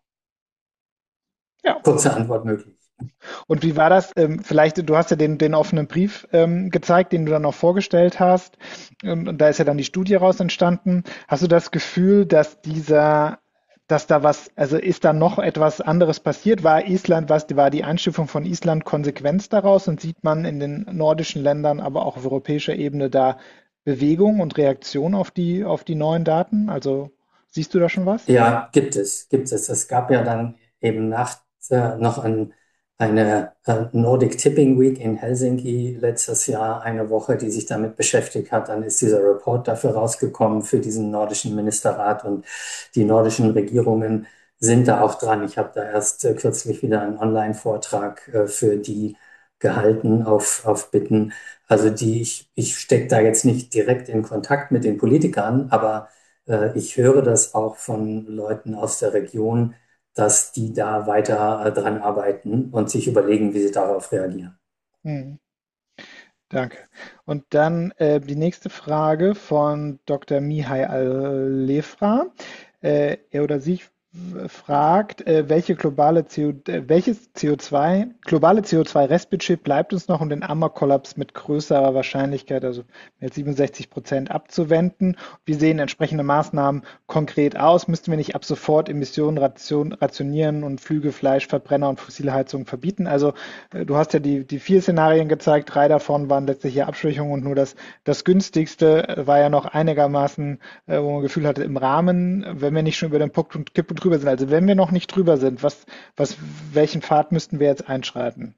Ja. kurze Antwort möglich. Und wie war das? Ähm, vielleicht, du hast ja den, den offenen Brief ähm, gezeigt, den du dann noch vorgestellt hast. Und, und da ist ja dann die Studie raus entstanden. Hast du das Gefühl, dass dieser, dass da was, also ist da noch etwas anderes passiert? War Island, was, war die Einstufung von Island Konsequenz daraus? Und sieht man in den nordischen Ländern, aber auch auf europäischer Ebene da Bewegung und Reaktion auf die, auf die neuen Daten? Also siehst du da schon was? Ja, gibt es, gibt es. Es gab ja dann eben nach äh, noch ein, eine äh, Nordic Tipping Week in Helsinki letztes Jahr, eine Woche, die sich damit beschäftigt hat. Dann ist dieser Report dafür rausgekommen für diesen nordischen Ministerrat, und die nordischen Regierungen sind da auch dran. Ich habe da erst äh, kürzlich wieder einen Online-Vortrag äh, für die gehalten auf, auf Bitten. Also die, ich, ich stecke da jetzt nicht direkt in Kontakt mit den Politikern, aber äh, ich höre das auch von Leuten aus der Region, dass die da weiter äh, dran arbeiten und sich überlegen, wie sie darauf reagieren. Hm. Danke. Und dann äh, die nächste Frage von Doktor Mihai Alefra. Äh, er oder sie f- fragt, äh, welche globale C O, äh, welches C O zwei, globale C O zwei Restbudget bleibt uns noch, um den Ammer-Kollaps mit größerer Wahrscheinlichkeit, also mehr als siebenundsechzig Prozent, abzuwenden? Wie sehen entsprechende Maßnahmen konkret aus? Müssten wir nicht ab sofort Emissionen ration, rationieren und Flüge, Fleisch, Verbrenner und fossile Heizungen verbieten? Also äh, du hast ja die, die vier Szenarien gezeigt, drei davon waren letztlich ja Abschwächungen, und nur das, das günstigste äh, war ja noch einigermaßen, äh, wo man das Gefühl hatte, im Rahmen, wenn wir nicht schon über den Punkt und Kipp und drüber sind. Also wenn wir noch nicht drüber sind, was, was, welchen Pfad müssten wir jetzt einschreiten?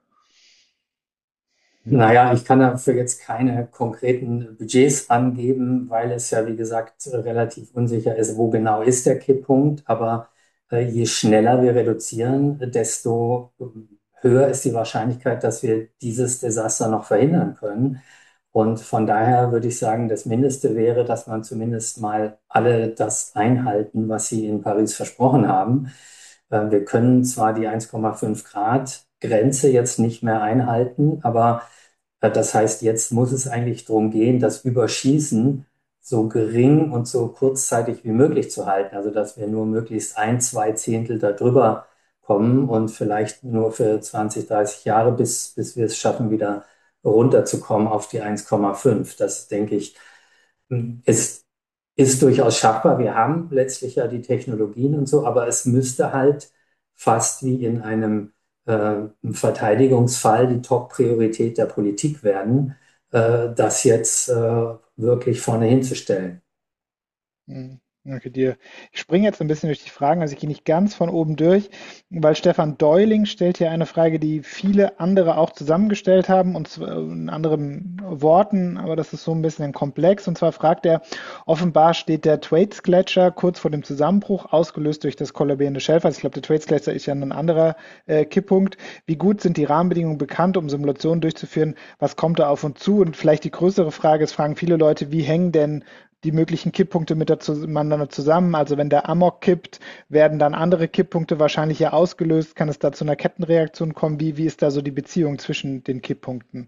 Naja, ich kann dafür jetzt keine konkreten Budgets angeben, weil es ja, wie gesagt, relativ unsicher ist, wo genau ist der Kipppunkt. Aber äh, je schneller wir reduzieren, desto höher ist die Wahrscheinlichkeit, dass wir dieses Desaster noch verhindern können. Und von daher würde ich sagen, das Mindeste wäre, dass man zumindest mal alle das einhalten, was sie in Paris versprochen haben. Äh, Wir können zwar die eins Komma fünf Grad Grenze jetzt nicht mehr einhalten, aber Äh, Das heißt, jetzt muss es eigentlich darum gehen, das Überschießen so gering und so kurzzeitig wie möglich zu halten. Also, dass wir nur möglichst ein, zwei Zehntel darüber kommen und vielleicht nur für zwanzig, dreißig Jahre, bis, bis wir es schaffen, wieder runterzukommen auf die eins Komma fünf. Das, denke ich, ist, ist durchaus schaffbar. Wir haben letztlich ja die Technologien und so, aber es müsste halt fast wie in einem äh, Verteidigungsfall die Top-Priorität der Politik werden, äh, das jetzt äh, wirklich vorne hinzustellen. Hm, danke dir. Ich springe jetzt ein bisschen durch die Fragen, also ich gehe nicht ganz von oben durch, weil Stefan Deuling stellt hier eine Frage, die viele andere auch zusammengestellt haben, und zwar in anderen Worten, aber das ist so ein bisschen ein Komplex. Und zwar fragt er, offenbar steht der Thwaites-Gletscher kurz vor dem Zusammenbruch, ausgelöst durch das kollabierende Schmelzwasser. Ich glaube, der Thwaites-Gletscher ist ja ein anderer äh, Kipppunkt. Wie gut sind die Rahmenbedingungen bekannt, um Simulationen durchzuführen? Was kommt da auf uns zu? Und vielleicht die größere Frage, es fragen viele Leute, wie hängen denn die möglichen Kipppunkte miteinander zusammen? Also wenn der Amok kippt, werden dann andere Kipppunkte wahrscheinlich ja ausgelöst. Kann es da zu einer Kettenreaktion kommen? Wie, wie ist da so die Beziehung zwischen den Kipppunkten?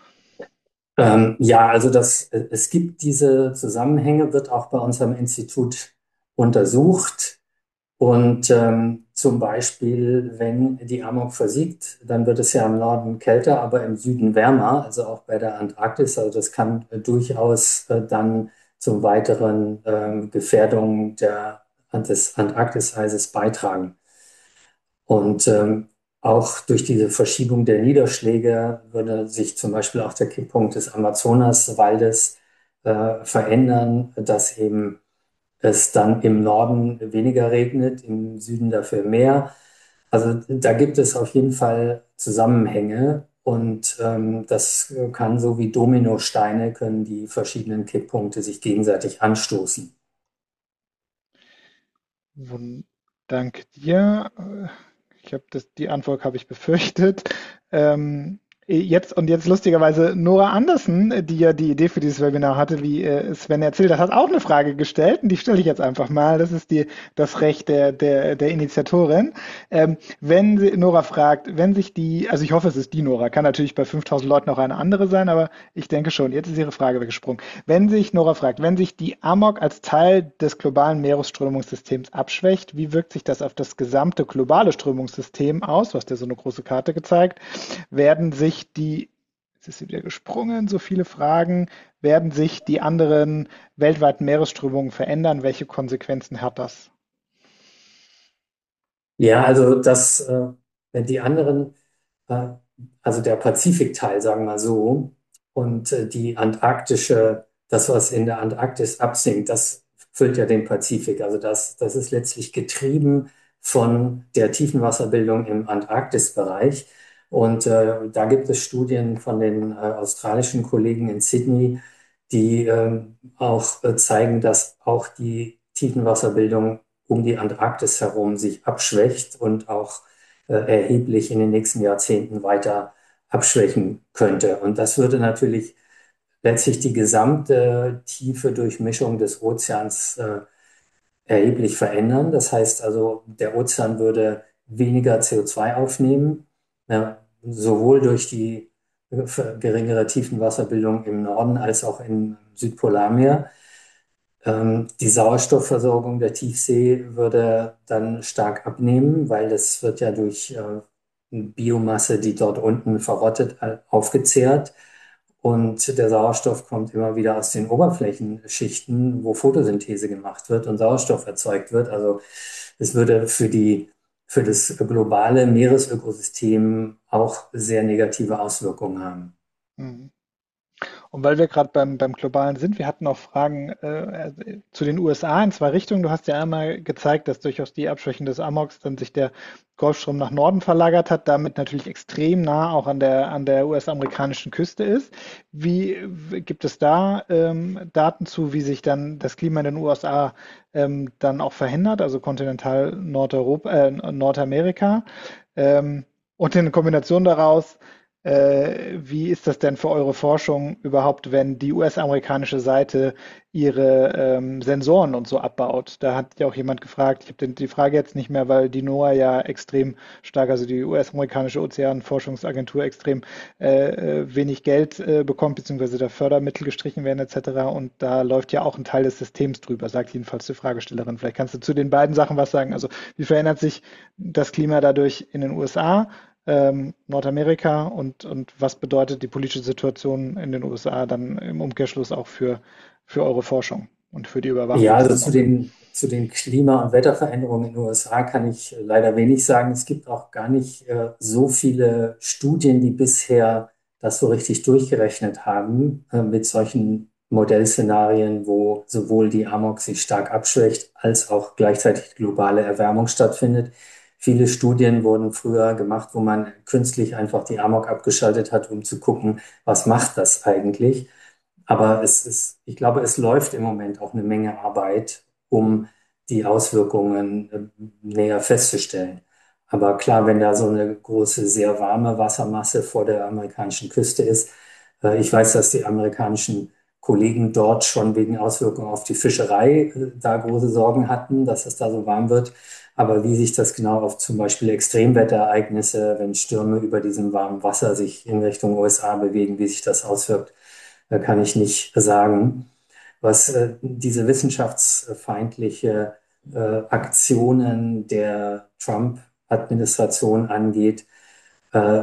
Ähm, ja, also das, äh, es gibt diese Zusammenhänge, wird auch bei unserem Institut untersucht. Und ähm, zum Beispiel, wenn die Amok versiegt, dann wird es ja im Norden kälter, aber im Süden wärmer, also auch bei der Antarktis. Also das kann äh, durchaus äh, dann zum weiteren ähm, Gefährdung der, des Antarktiseises beitragen. Und ähm, auch durch diese Verschiebung der Niederschläge würde sich zum Beispiel auch der Kipppunkt des Amazonaswaldes äh, verändern, dass eben es dann im Norden weniger regnet, im Süden dafür mehr. Also da gibt es auf jeden Fall Zusammenhänge und ähm, das kann so wie Dominosteine, können die verschiedenen Kipppunkte sich gegenseitig anstoßen. Wun- Danke dir. Äh, Ich habe das, die Antwort habe ich befürchtet. Ähm, jetzt und jetzt lustigerweise Nora Andersen, äh, die ja die Idee für dieses Webinar hatte, wie äh, Sven erzählt hat, hat auch eine Frage gestellt, und die stelle ich jetzt einfach mal. Das ist die, das Recht der, der, der Initiatorin. Ähm, wenn sie, Nora fragt, wenn sich die, also ich hoffe, es ist die Nora, kann natürlich bei fünftausend Leuten auch eine andere sein, aber ich denke schon, jetzt ist ihre Frage weggesprungen. Wenn sich, Nora fragt, wenn sich die Amok als Teil des globalen Meeresströmungssystems abschwächt, wie wirkt sich das auf das gesamte globale Strömungssystem aus? Du hast ja so eine große Karte gezeigt. Werden sich die, jetzt ist sie wieder gesprungen, so viele Fragen, werden sich die anderen weltweiten Meeresströmungen verändern? Welche Konsequenzen hat das? Ja, also das, äh, wenn die anderen, äh, also der Pazifikteil, sagen wir mal so, und äh, die antarktische, das, was in der Antarktis absinkt, das füllt ja den Pazifik. Also das, das ist letztlich getrieben von der Tiefenwasserbildung im Antarktisbereich. Und äh, da gibt es Studien von den äh, australischen Kollegen in Sydney, die ähm, auch äh, zeigen, dass auch die Tiefenwasserbildung um die Antarktis herum sich abschwächt und auch äh, erheblich in den nächsten Jahrzehnten weiter abschwächen könnte. Und das würde natürlich letztlich die gesamte tiefe Durchmischung des Ozeans äh, erheblich verändern. Das heißt also, der Ozean würde weniger C O zwei aufnehmen, ja, sowohl durch die äh, geringere Tiefenwasserbildung im Norden als auch im Südpolarmeer. Ähm, die Sauerstoffversorgung der Tiefsee würde dann stark abnehmen, weil das wird ja durch äh, Biomasse, die dort unten verrottet, äh, aufgezehrt. Und der Sauerstoff kommt immer wieder aus den Oberflächenschichten, wo Photosynthese gemacht wird und Sauerstoff erzeugt wird. Also es würde für die, für das globale Meeresökosystem auch sehr negative Auswirkungen haben. Mhm. Und weil wir gerade beim, beim Globalen sind, wir hatten auch Fragen äh, zu den U S A in zwei Richtungen. Du hast ja einmal gezeigt, dass durchaus die Abschwächung des Amoks dann sich der Golfstrom nach Norden verlagert hat, damit natürlich extrem nah auch an der, an der U S-amerikanischen Küste ist. Wie w- gibt es da ähm, Daten zu, wie sich dann das Klima in den U S A ähm, dann auch verändert, also kontinental Nordeuropa, äh, Nordamerika? Ähm, und in Kombination daraus, Äh, wie ist das denn für eure Forschung überhaupt, wenn die U S-amerikanische Seite ihre ähm, Sensoren und so abbaut? Da hat ja auch jemand gefragt, ich habe die Frage jetzt nicht mehr, weil die NOAA ja extrem stark, also die U S-amerikanische Ozeanforschungsagentur extrem äh, äh, wenig Geld äh, bekommt, beziehungsweise da Fördermittel gestrichen werden et cetera. Und da läuft ja auch ein Teil des Systems drüber, sagt jedenfalls die Fragestellerin. Vielleicht kannst du zu den beiden Sachen was sagen. Also wie verändert sich das Klima dadurch in den U S A? ähm, Nordamerika und, und was bedeutet die politische Situation in den U S A dann im Umkehrschluss auch für, für eure Forschung und für die Ja, also zu Überwachungsstandorte? den, zu den Klima- und Wetterveränderungen in den U S A kann ich äh, leider wenig sagen. Es gibt auch gar nicht äh, so viele Studien, die bisher das so richtig durchgerechnet haben, äh, mit solchen Modellszenarien, wo sowohl die Amok sich stark abschwächt, als auch gleichzeitig globale Erwärmung stattfindet. Viele Studien wurden früher gemacht, wo man künstlich einfach die Amok abgeschaltet hat, um zu gucken, was macht das eigentlich. Aber es ist, ich glaube, es läuft im Moment auch eine Menge Arbeit, um die Auswirkungen äh, näher festzustellen. Aber klar, wenn da so eine große, sehr warme Wassermasse vor der amerikanischen Küste ist, äh, ich weiß, dass die amerikanischen Kollegen dort schon wegen Auswirkungen auf die Fischerei äh, da große Sorgen hatten, dass es da so warm wird. Aber wie sich das genau auf zum Beispiel Extremwetterereignisse, wenn Stürme über diesem warmen Wasser sich in Richtung U S A bewegen, wie sich das auswirkt, äh, kann ich nicht sagen. Was äh, diese wissenschaftsfeindliche äh, Aktionen der Trump-Administration angeht, äh,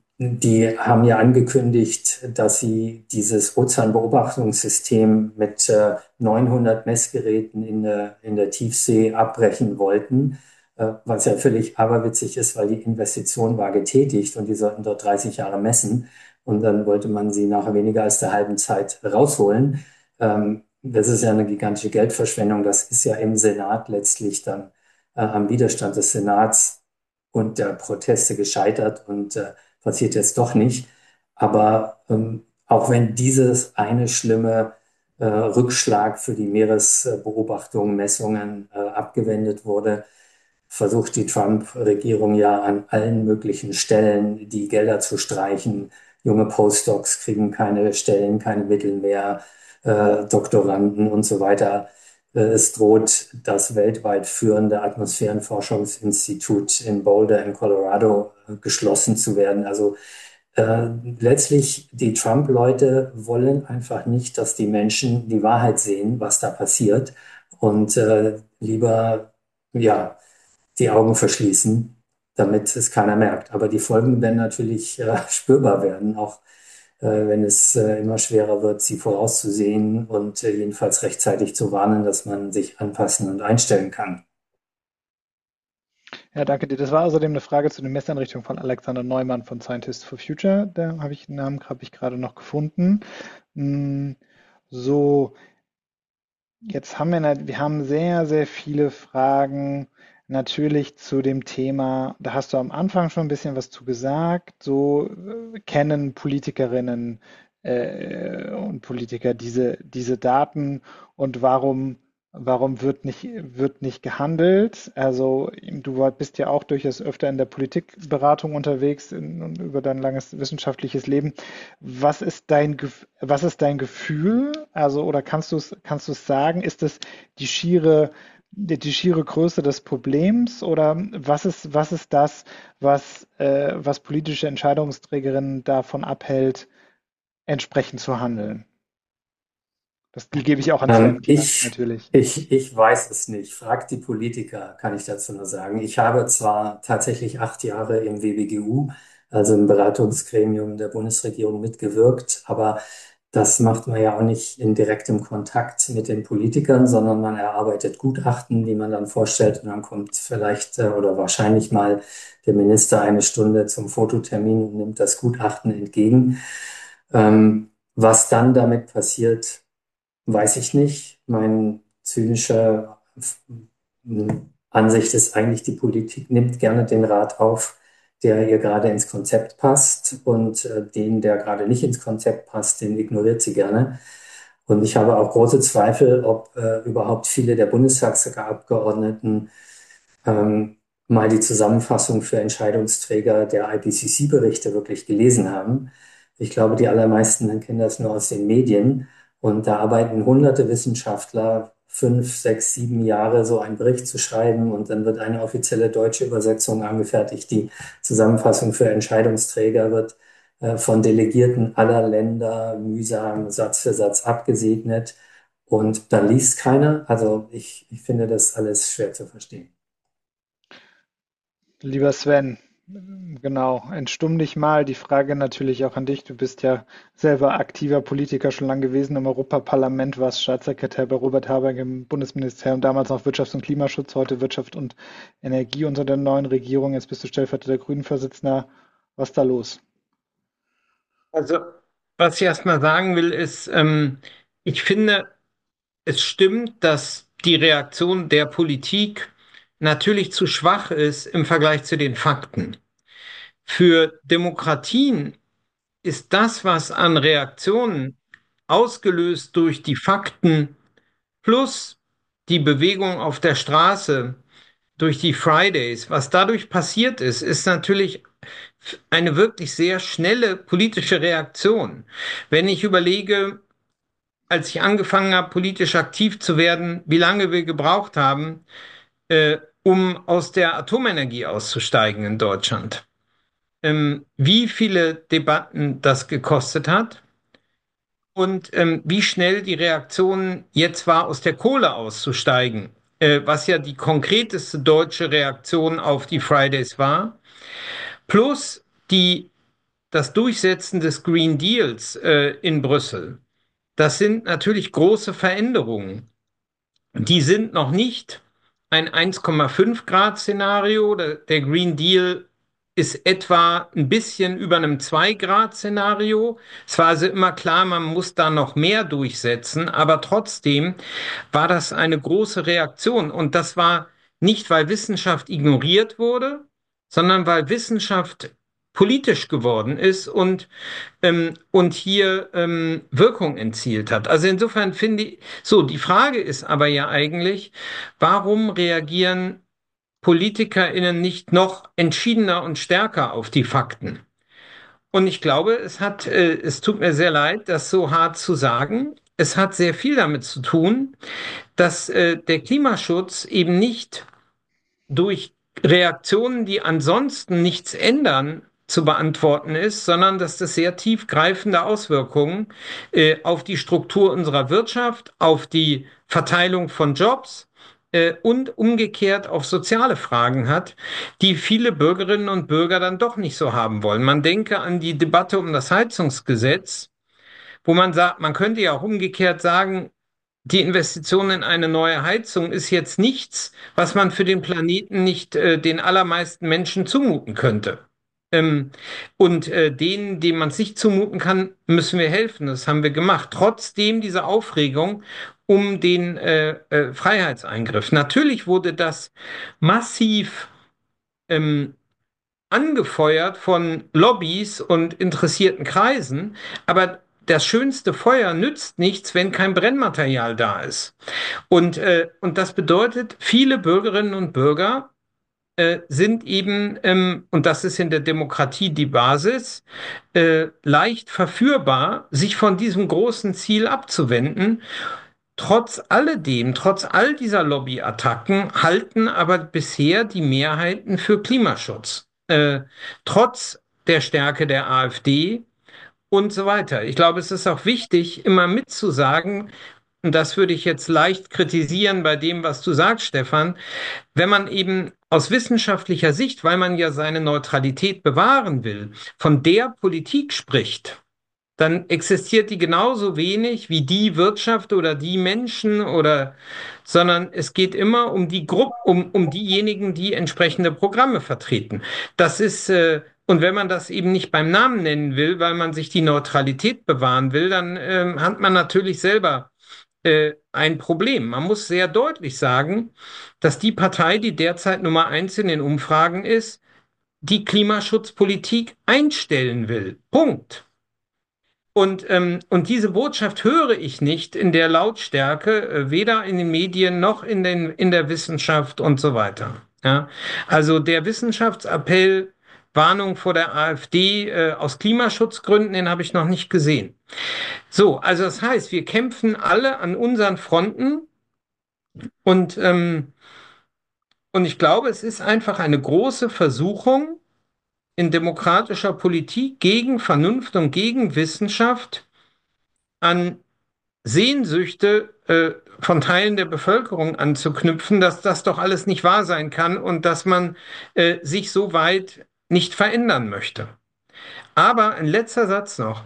die haben ja angekündigt, dass sie dieses Ozeanbeobachtungssystem mit äh, neunhundert Messgeräten in der, in der Tiefsee abbrechen wollten, äh, was ja völlig aberwitzig ist, weil die Investition war getätigt und die sollten dort dreißig Jahre messen und dann wollte man sie nach weniger als der halben Zeit rausholen. Ähm, das ist ja eine gigantische Geldverschwendung. Das ist ja im Senat letztlich dann äh, am Widerstand des Senats und der Proteste gescheitert und äh, passiert jetzt doch nicht. Aber ähm, auch wenn dieses eine schlimme äh, Rückschlag für die Meeresbeobachtungen, Messungen äh, abgewendet wurde, versucht die Trump-Regierung ja an allen möglichen Stellen die Gelder zu streichen. Junge Postdocs kriegen keine Stellen, keine Mittel mehr, äh, Doktoranden und so weiter. Äh, Es droht das weltweit führende Atmosphärenforschungsinstitut in Boulder in Colorado äh, geschlossen zu werden. Also äh, letztlich, die Trump-Leute wollen einfach nicht, dass die Menschen die Wahrheit sehen, was da passiert und äh, lieber, ja, die Augen verschließen, damit es keiner merkt. Aber die Folgen werden natürlich äh, spürbar werden, auch äh, wenn es äh, immer schwerer wird, sie vorauszusehen und äh, jedenfalls rechtzeitig zu warnen, dass man sich anpassen und einstellen kann. Ja, danke dir. Das war außerdem eine Frage zu den Messeinrichtungen von Alexander Neumann von Scientists for Future. Da habe ich den Namen habe ich gerade noch gefunden. Mm, So, jetzt haben wir, nat- wir haben sehr, sehr viele Fragen natürlich zu dem Thema. Da hast du am Anfang schon ein bisschen was zu gesagt. So äh, kennen Politikerinnen äh, und Politiker diese, diese Daten und warum, warum wird nicht, wird nicht gehandelt? Also du war- bist ja auch durchaus öfter in der Politikberatung unterwegs in, und über dein langes wissenschaftliches Leben. Was ist dein, Gef- was ist dein Gefühl? Also, oder kannst du es, kannst du es sagen? Ist es die schiere, die, die schiere Größe des Problems oder was ist, was ist das, was, äh, was politische Entscheidungsträgerinnen davon abhält, entsprechend zu handeln? Das, die gebe ich auch an Sven Ähm, weiter, ich, natürlich. ich, ich weiß es nicht. Fragt die Politiker, kann ich dazu nur sagen. Ich habe zwar tatsächlich acht Jahre im W B G U, also im Beratungsgremium der Bundesregierung, mitgewirkt, aber das macht man ja auch nicht in direktem Kontakt mit den Politikern, sondern man erarbeitet Gutachten, die man dann vorstellt und dann kommt vielleicht äh, oder wahrscheinlich mal der Minister eine Stunde zum Fototermin und nimmt das Gutachten entgegen. Ähm, was dann damit passiert, weiß ich nicht. Meine zynische Ansicht ist eigentlich, die Politik nimmt gerne den Rat auf, der ihr gerade ins Konzept passt und äh, den, der gerade nicht ins Konzept passt, den ignoriert sie gerne. Und ich habe auch große Zweifel, ob äh, überhaupt viele der Bundestagsabgeordneten ähm, mal die Zusammenfassung für Entscheidungsträger der I P C C-Berichte wirklich gelesen haben. Ich glaube, die allermeisten kennen das nur aus den Medien. Und da arbeiten hunderte Wissenschaftler fünf, sechs, sieben Jahre, so einen Bericht zu schreiben. Und dann wird eine offizielle deutsche Übersetzung angefertigt. Die Zusammenfassung für Entscheidungsträger wird äh, von Delegierten aller Länder mühsam Satz für Satz abgesegnet. Und da liest keiner. Also ich, ich finde das alles schwer zu verstehen. Lieber Sven, genau, entstumm dich mal. Die Frage natürlich auch an dich. Du bist ja selber aktiver Politiker schon lange gewesen im Europaparlament, warst Staatssekretär bei Robert Habeck im Bundesministerium, damals noch Wirtschafts- und Klimaschutz, heute Wirtschaft und Energie unter der neuen Regierung. Jetzt bist du stellvertretender Grünen-Vorsitzender. Was ist da los? Also, was ich erstmal sagen will, ist, ähm, ich finde, es stimmt, dass die Reaktion der Politik natürlich zu schwach ist im Vergleich zu den Fakten. Für Demokratien ist das, was an Reaktionen ausgelöst durch die Fakten plus die Bewegung auf der Straße, durch die Fridays, was dadurch passiert ist, ist natürlich eine wirklich sehr schnelle politische Reaktion. Wenn ich überlege, als ich angefangen habe, politisch aktiv zu werden, wie lange wir gebraucht haben, äh, um aus der Atomenergie auszusteigen in Deutschland, ähm, wie viele Debatten das gekostet hat und ähm, wie schnell die Reaktion jetzt war, aus der Kohle auszusteigen, äh, was ja die konkreteste deutsche Reaktion auf die Fridays war, plus die, das Durchsetzen des Green Deals äh, in Brüssel. Das sind natürlich große Veränderungen. Die sind noch nicht ein eins Komma fünf Grad Szenario. Der, der Green Deal ist etwa ein bisschen über einem zwei Grad Szenario. Es war also immer klar, man muss da noch mehr durchsetzen, aber trotzdem war das eine große Reaktion. Und das war nicht, weil Wissenschaft ignoriert wurde, sondern weil Wissenschaft politisch geworden ist und ähm, und hier ähm, Wirkung erzielt hat. Also insofern finde ich, so, die Frage ist aber ja eigentlich, warum reagieren PolitikerInnen nicht noch entschiedener und stärker auf die Fakten? Und ich glaube, es hat, äh, es tut mir sehr leid, das so hart zu sagen. Es hat sehr viel damit zu tun, dass äh, der Klimaschutz eben nicht durch Reaktionen, die ansonsten nichts ändern, zu beantworten ist, sondern dass das sehr tiefgreifende Auswirkungen äh, auf die Struktur unserer Wirtschaft, auf die Verteilung von Jobs äh, und umgekehrt auf soziale Fragen hat, die viele Bürgerinnen und Bürger dann doch nicht so haben wollen. Man denke an die Debatte um das Heizungsgesetz, wo man sagt, man könnte ja auch umgekehrt sagen, die Investition in eine neue Heizung ist jetzt nichts, was man für den Planeten nicht äh, den allermeisten Menschen zumuten könnte. Ähm, und äh, denen, denen man es nicht zumuten kann, müssen wir helfen. Das haben wir gemacht. Trotzdem diese Aufregung um den äh, äh, Freiheitseingriff. Natürlich wurde das massiv ähm, angefeuert von Lobbys und interessierten Kreisen, aber das schönste Feuer nützt nichts, wenn kein Brennmaterial da ist. Und, äh, und das bedeutet, viele Bürgerinnen und Bürger äh, sind eben, ähm, und das ist in der Demokratie die Basis, äh, leicht verführbar, sich von diesem großen Ziel abzuwenden. Trotz alledem, trotz all dieser Lobbyattacken halten aber bisher die Mehrheiten für Klimaschutz. Äh, trotz der Stärke der AfD und so weiter. Ich glaube, es ist auch wichtig, immer mitzusagen, und das würde ich jetzt leicht kritisieren bei dem, was du sagst, Stefan, wenn man eben aus wissenschaftlicher Sicht, weil man ja seine Neutralität bewahren will, von der Politik spricht, dann existiert die genauso wenig wie die Wirtschaft oder die Menschen oder, sondern es geht immer um die Gruppe, um, um diejenigen, die entsprechende Programme vertreten. Das ist, äh, und wenn man das eben nicht beim Namen nennen will, weil man sich die Neutralität bewahren will, dann ähm, hat man natürlich selber äh, ein Problem. Man muss sehr deutlich sagen, dass die Partei, die derzeit Nummer eins in den Umfragen ist, die Klimaschutzpolitik einstellen will. Punkt. Und, ähm, und diese Botschaft höre ich nicht in der Lautstärke, äh, weder in den Medien noch in den, in der Wissenschaft und so weiter. Ja, also der Wissenschaftsappell, Warnung vor der AfD äh, aus Klimaschutzgründen, den habe ich noch nicht gesehen. So, also das heißt, wir kämpfen alle an unseren Fronten und, ähm, und ich glaube, es ist einfach eine große Versuchung in demokratischer Politik gegen Vernunft und gegen Wissenschaft an Sehnsüchte äh, von Teilen der Bevölkerung anzuknüpfen, dass das doch alles nicht wahr sein kann und dass man äh, sich so weit nicht verändern möchte. Aber ein letzter Satz noch.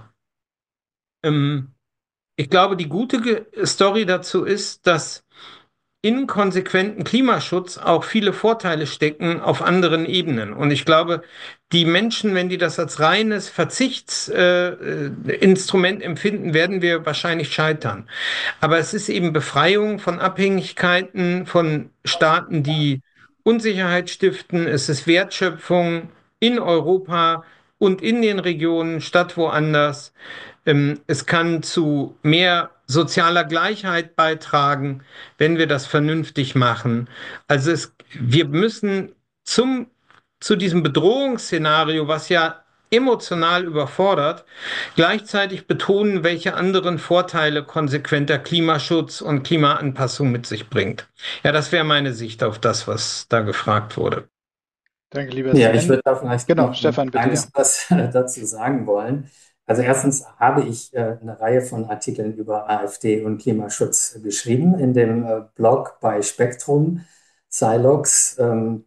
Ähm, ich glaube, die gute Ge Story dazu ist, dass in konsequenten Klimaschutz auch viele Vorteile stecken auf anderen Ebenen. Und ich glaube, die Menschen, wenn die das als reines Verzichtsinstrument äh, Instrument empfinden, werden wir wahrscheinlich scheitern. Aber es ist eben Befreiung von Abhängigkeiten von Staaten, die Unsicherheit stiften. Es ist Wertschöpfung in Europa und in den Regionen statt woanders. Ähm, es kann zu mehr sozialer Gleichheit beitragen, wenn wir das vernünftig machen. Also es, wir müssen zum, zu diesem Bedrohungsszenario, was ja emotional überfordert, gleichzeitig betonen, welche anderen Vorteile konsequenter Klimaschutz und Klimaanpassung mit sich bringt. Ja, das wäre meine Sicht auf das, was da gefragt wurde. Danke, lieber Ja, ich Sven. würde da vielleicht Genau, noch ein Stefan, bitte, ja. kleines was dazu sagen wollen. Also erstens habe ich äh, eine Reihe von Artikeln über AfD und Klimaschutz geschrieben in dem äh, Blog bei Spektrum, Silox. Ähm,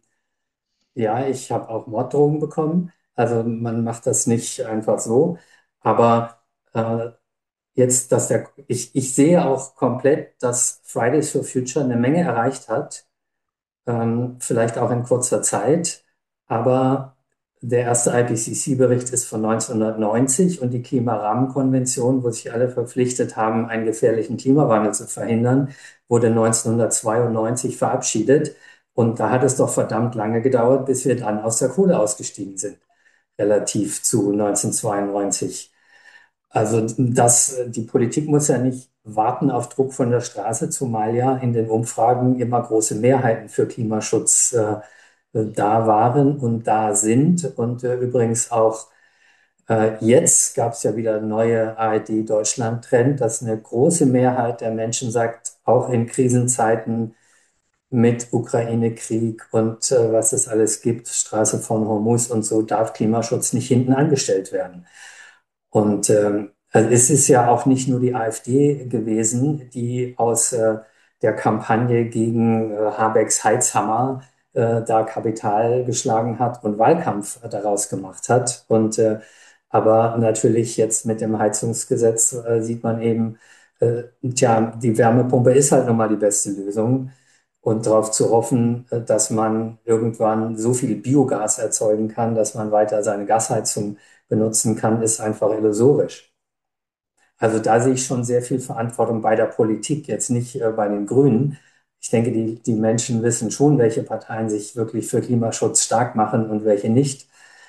ja, ich habe auch Morddrohungen bekommen. Also man macht das nicht einfach so. Aber äh, jetzt, dass der, ich, ich sehe auch komplett, dass Fridays for Future eine Menge erreicht hat, ähm, vielleicht auch in kurzer Zeit. Aber der erste I P C C-Bericht ist von neunzehnhundertneunzig und die Klimarahmenkonvention, wo sich alle verpflichtet haben, einen gefährlichen Klimawandel zu verhindern, wurde neunzehnhundertzweiundneunzig verabschiedet. Und da hat es doch verdammt lange gedauert, bis wir dann aus der Kohle ausgestiegen sind, relativ zu neunzehnhundertzweiundneunzig. Also das, die Politik muss ja nicht warten auf Druck von der Straße, zumal ja in den Umfragen immer große Mehrheiten für Klimaschutz äh, da waren und da sind. Und äh, übrigens auch äh, jetzt gab es ja wieder einen neue A R D-Deutschland-Trend, dass eine große Mehrheit der Menschen sagt, auch in Krisenzeiten mit Ukraine-Krieg und äh, was es alles gibt, Straße von Hormuz und so, darf Klimaschutz nicht hinten angestellt werden. Und ähm, also es ist ja auch nicht nur die AfD gewesen, die aus äh, der Kampagne gegen äh, Habecks Heizhammer äh, da Kapital geschlagen hat und Wahlkampf daraus gemacht hat. Und äh, aber natürlich jetzt mit dem Heizungsgesetz äh, sieht man eben, äh, tja, die Wärmepumpe ist halt nun mal die beste Lösung. Und darauf zu hoffen, äh, dass man irgendwann so viel Biogas erzeugen kann, dass man weiter seine Gasheizung benutzen kann, ist einfach illusorisch. Also da sehe ich schon sehr viel Verantwortung bei der Politik, jetzt nicht äh, bei den Grünen. Ich denke, die, die Menschen wissen schon, welche Parteien sich wirklich für Klimaschutz stark machen und welche nicht.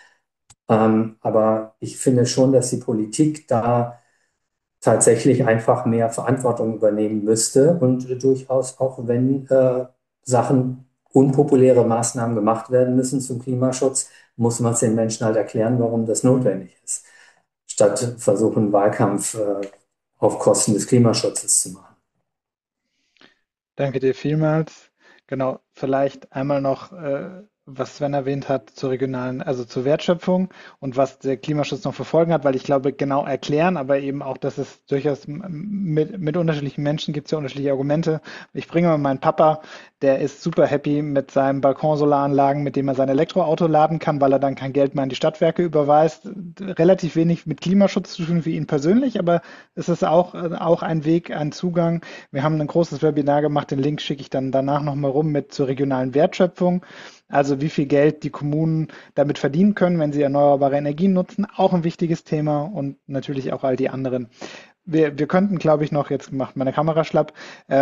Ähm, aber ich finde schon, dass die Politik da tatsächlich einfach mehr Verantwortung übernehmen müsste und äh, durchaus auch, wenn äh, Sachen, unpopuläre Maßnahmen gemacht werden müssen zum Klimaschutz, muss man es den Menschen halt erklären, warum das notwendig ist, statt versuchen, Wahlkampf äh, auf Kosten des Klimaschutzes zu machen. Danke dir vielmals. Genau, vielleicht einmal noch, äh, was Sven erwähnt hat zur regionalen, also zur Wertschöpfung und was der Klimaschutz noch für Folgen hat, weil ich glaube, genau erklären, aber eben auch, dass es durchaus m- mit, mit unterschiedlichen Menschen gibt es ja unterschiedliche Argumente. Ich bringe mal meinen Papa, der ist super happy mit seinen Balkonsolaranlagen, mit dem er sein Elektroauto laden kann, weil er dann kein Geld mehr an die Stadtwerke überweist. Relativ wenig mit Klimaschutz zu tun für ihn persönlich, aber es ist auch, äh, auch ein Weg, ein Zugang. Wir haben ein großes Webinar gemacht, den Link schicke ich dann danach nochmal rum mit zur regionalen Wertschöpfung. Also wie viel Geld die Kommunen damit verdienen können, wenn sie erneuerbare Energien nutzen, auch ein wichtiges Thema und natürlich auch all die anderen. Wir, wir könnten, glaube ich, noch, jetzt macht meine Kamera schlapp, ähm,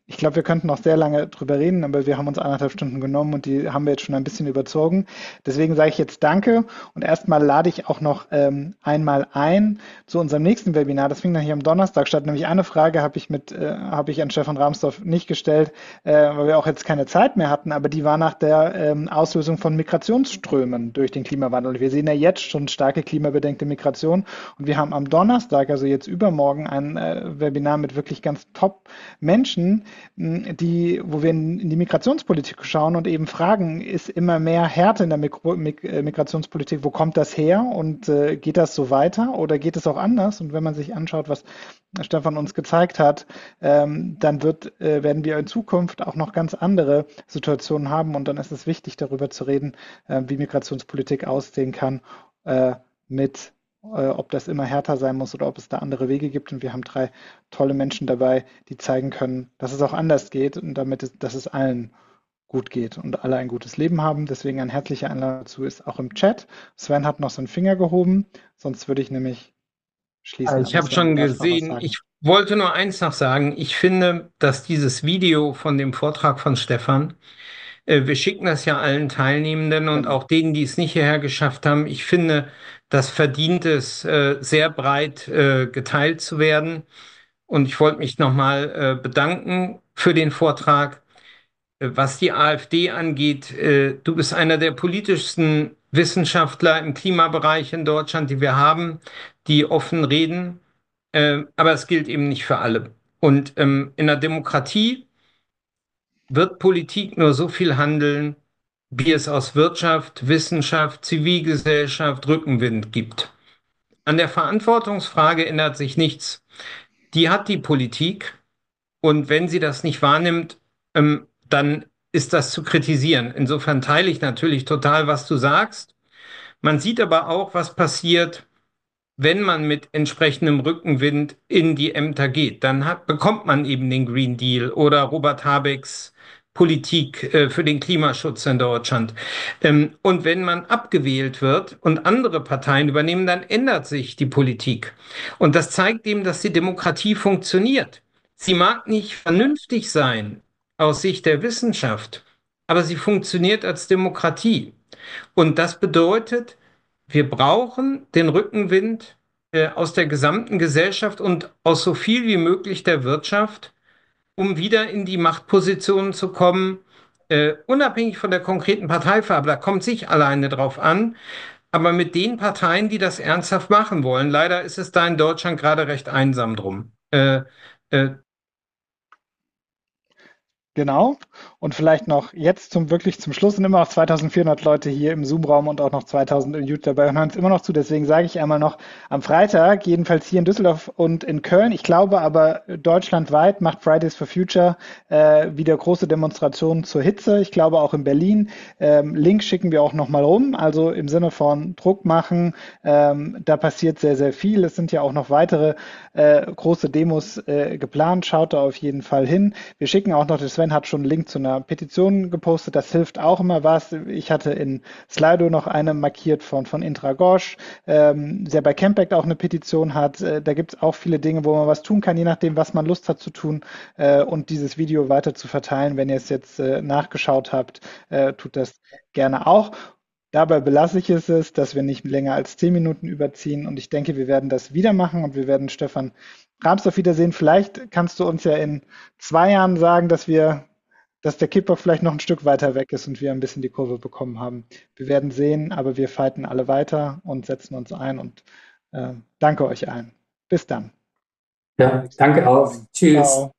Ich glaube, wir könnten noch sehr lange drüber reden, aber wir haben uns anderthalb Stunden genommen und die haben wir jetzt schon ein bisschen überzogen. Deswegen sage ich jetzt Danke und erstmal lade ich auch noch ähm, einmal ein zu unserem nächsten Webinar. Das findet dann hier am Donnerstag statt. Nämlich eine Frage habe ich mit, äh, habe ich an Stefan Rahmsdorf nicht gestellt, äh, weil wir auch jetzt keine Zeit mehr hatten, aber die war nach der ähm, Auslösung von Migrationsströmen durch den Klimawandel. Wir sehen ja jetzt schon starke klimabedenkte Migration und wir haben am Donnerstag, also jetzt übermorgen, ein äh, Webinar mit wirklich ganz top Menschen, die, wo wir in die Migrationspolitik schauen und eben fragen, ist immer mehr Härte in der Mikro, Mig, äh, Migrationspolitik, wo kommt das her und äh, geht das so weiter oder geht es auch anders? Und wenn man sich anschaut, was Stefan uns gezeigt hat, ähm, dann wird, äh, werden wir in Zukunft auch noch ganz andere Situationen haben und dann ist es wichtig, darüber zu reden, äh, wie Migrationspolitik aussehen kann, äh, mit äh, ob das immer härter sein muss oder ob es da andere Wege gibt. Und wir haben drei tolle Menschen dabei, die zeigen können, dass es auch anders geht und damit, es, dass es allen gut geht und alle ein gutes Leben haben. Deswegen ein herzlicher Einladung dazu ist auch im Chat. Sven hat noch seinen Finger gehoben, sonst würde ich nämlich schließen. Ich Aber habe Sven, du schon darfst noch was gesehen, sagen. ich wollte nur eins noch sagen. Ich finde, dass dieses Video von dem Vortrag von Stefan, äh, wir schicken das ja allen Teilnehmenden und Genau. auch denen, die es nicht hierher geschafft haben. Ich finde, das verdient es, äh, sehr breit, äh, geteilt zu werden. Und ich wollte mich nochmal, äh, bedanken für den Vortrag. Äh, Was die AfD angeht, äh, du bist einer der politischsten Wissenschaftler im Klimabereich in Deutschland, die wir haben, die offen reden. Äh, aber es gilt eben nicht für alle. Und ähm, in der Demokratie wird Politik nur so viel handeln, wie es aus Wirtschaft, Wissenschaft, Zivilgesellschaft Rückenwind gibt. An der Verantwortungsfrage ändert sich nichts. Die hat die Politik. Und wenn sie das nicht wahrnimmt, ähm, dann ist das zu kritisieren. Insofern teile ich natürlich total, was du sagst. Man sieht aber auch, was passiert, wenn man mit entsprechendem Rückenwind in die Ämter geht. Dann hat, bekommt man eben den Green Deal oder Robert Habecks Politik äh, für den Klimaschutz in Deutschland. Ähm, und wenn man abgewählt wird und andere Parteien übernehmen, dann ändert sich die Politik. Und das zeigt eben, dass die Demokratie funktioniert. Sie mag nicht vernünftig sein aus Sicht der Wissenschaft, aber sie funktioniert als Demokratie. Und das bedeutet, wir brauchen den Rückenwind äh, aus der gesamten Gesellschaft und aus so viel wie möglich der Wirtschaft, um wieder in die Machtpositionen zu kommen, äh, unabhängig von der konkreten Parteifarbe. Da kommt sich alleine drauf an, aber mit den Parteien, die das ernsthaft machen wollen. Leider ist es da in Deutschland gerade recht einsam drum. Äh, äh, Genau. Und vielleicht noch jetzt zum wirklich zum Schluss sind immer noch zweitausendvierhundert Leute hier im Zoom-Raum und auch noch zweitausend im YouTube dabei und hören es immer noch zu. Deswegen sage ich einmal noch am Freitag, jedenfalls hier in Düsseldorf und in Köln, ich glaube aber deutschlandweit macht Fridays for Future äh, wieder große Demonstrationen zur Hitze. Ich glaube auch in Berlin. Ähm, Link schicken wir auch nochmal rum, also im Sinne von Druck machen. Ähm, da passiert sehr, sehr viel. Es sind ja auch noch weitere äh, große Demos äh, geplant. Schaut da auf jeden Fall hin. Wir schicken auch noch das Sven hat schon einen Link zu einer Petition gepostet, das hilft auch immer was. Ich hatte in Slido noch eine markiert von, von Intra Ghosh, ähm, der bei Campact auch eine Petition hat. Äh, da gibt es auch viele Dinge, wo man was tun kann, je nachdem, was man Lust hat zu tun äh, und dieses Video weiter zu verteilen. Wenn ihr es jetzt äh, nachgeschaut habt, äh, tut das gerne auch. Dabei belasse ich es, es, dass wir nicht länger als zehn Minuten überziehen und ich denke, wir werden das wieder machen und wir werden Stefan Rahmsdorf wiedersehen. Vielleicht kannst du uns ja in zwei Jahren sagen, dass wir, dass der Kickoff vielleicht noch ein Stück weiter weg ist und wir ein bisschen die Kurve bekommen haben. Wir werden sehen, aber wir fighten alle weiter und setzen uns ein und äh, danke euch allen. Bis dann. Ja, danke auch. Tschüss. Ciao.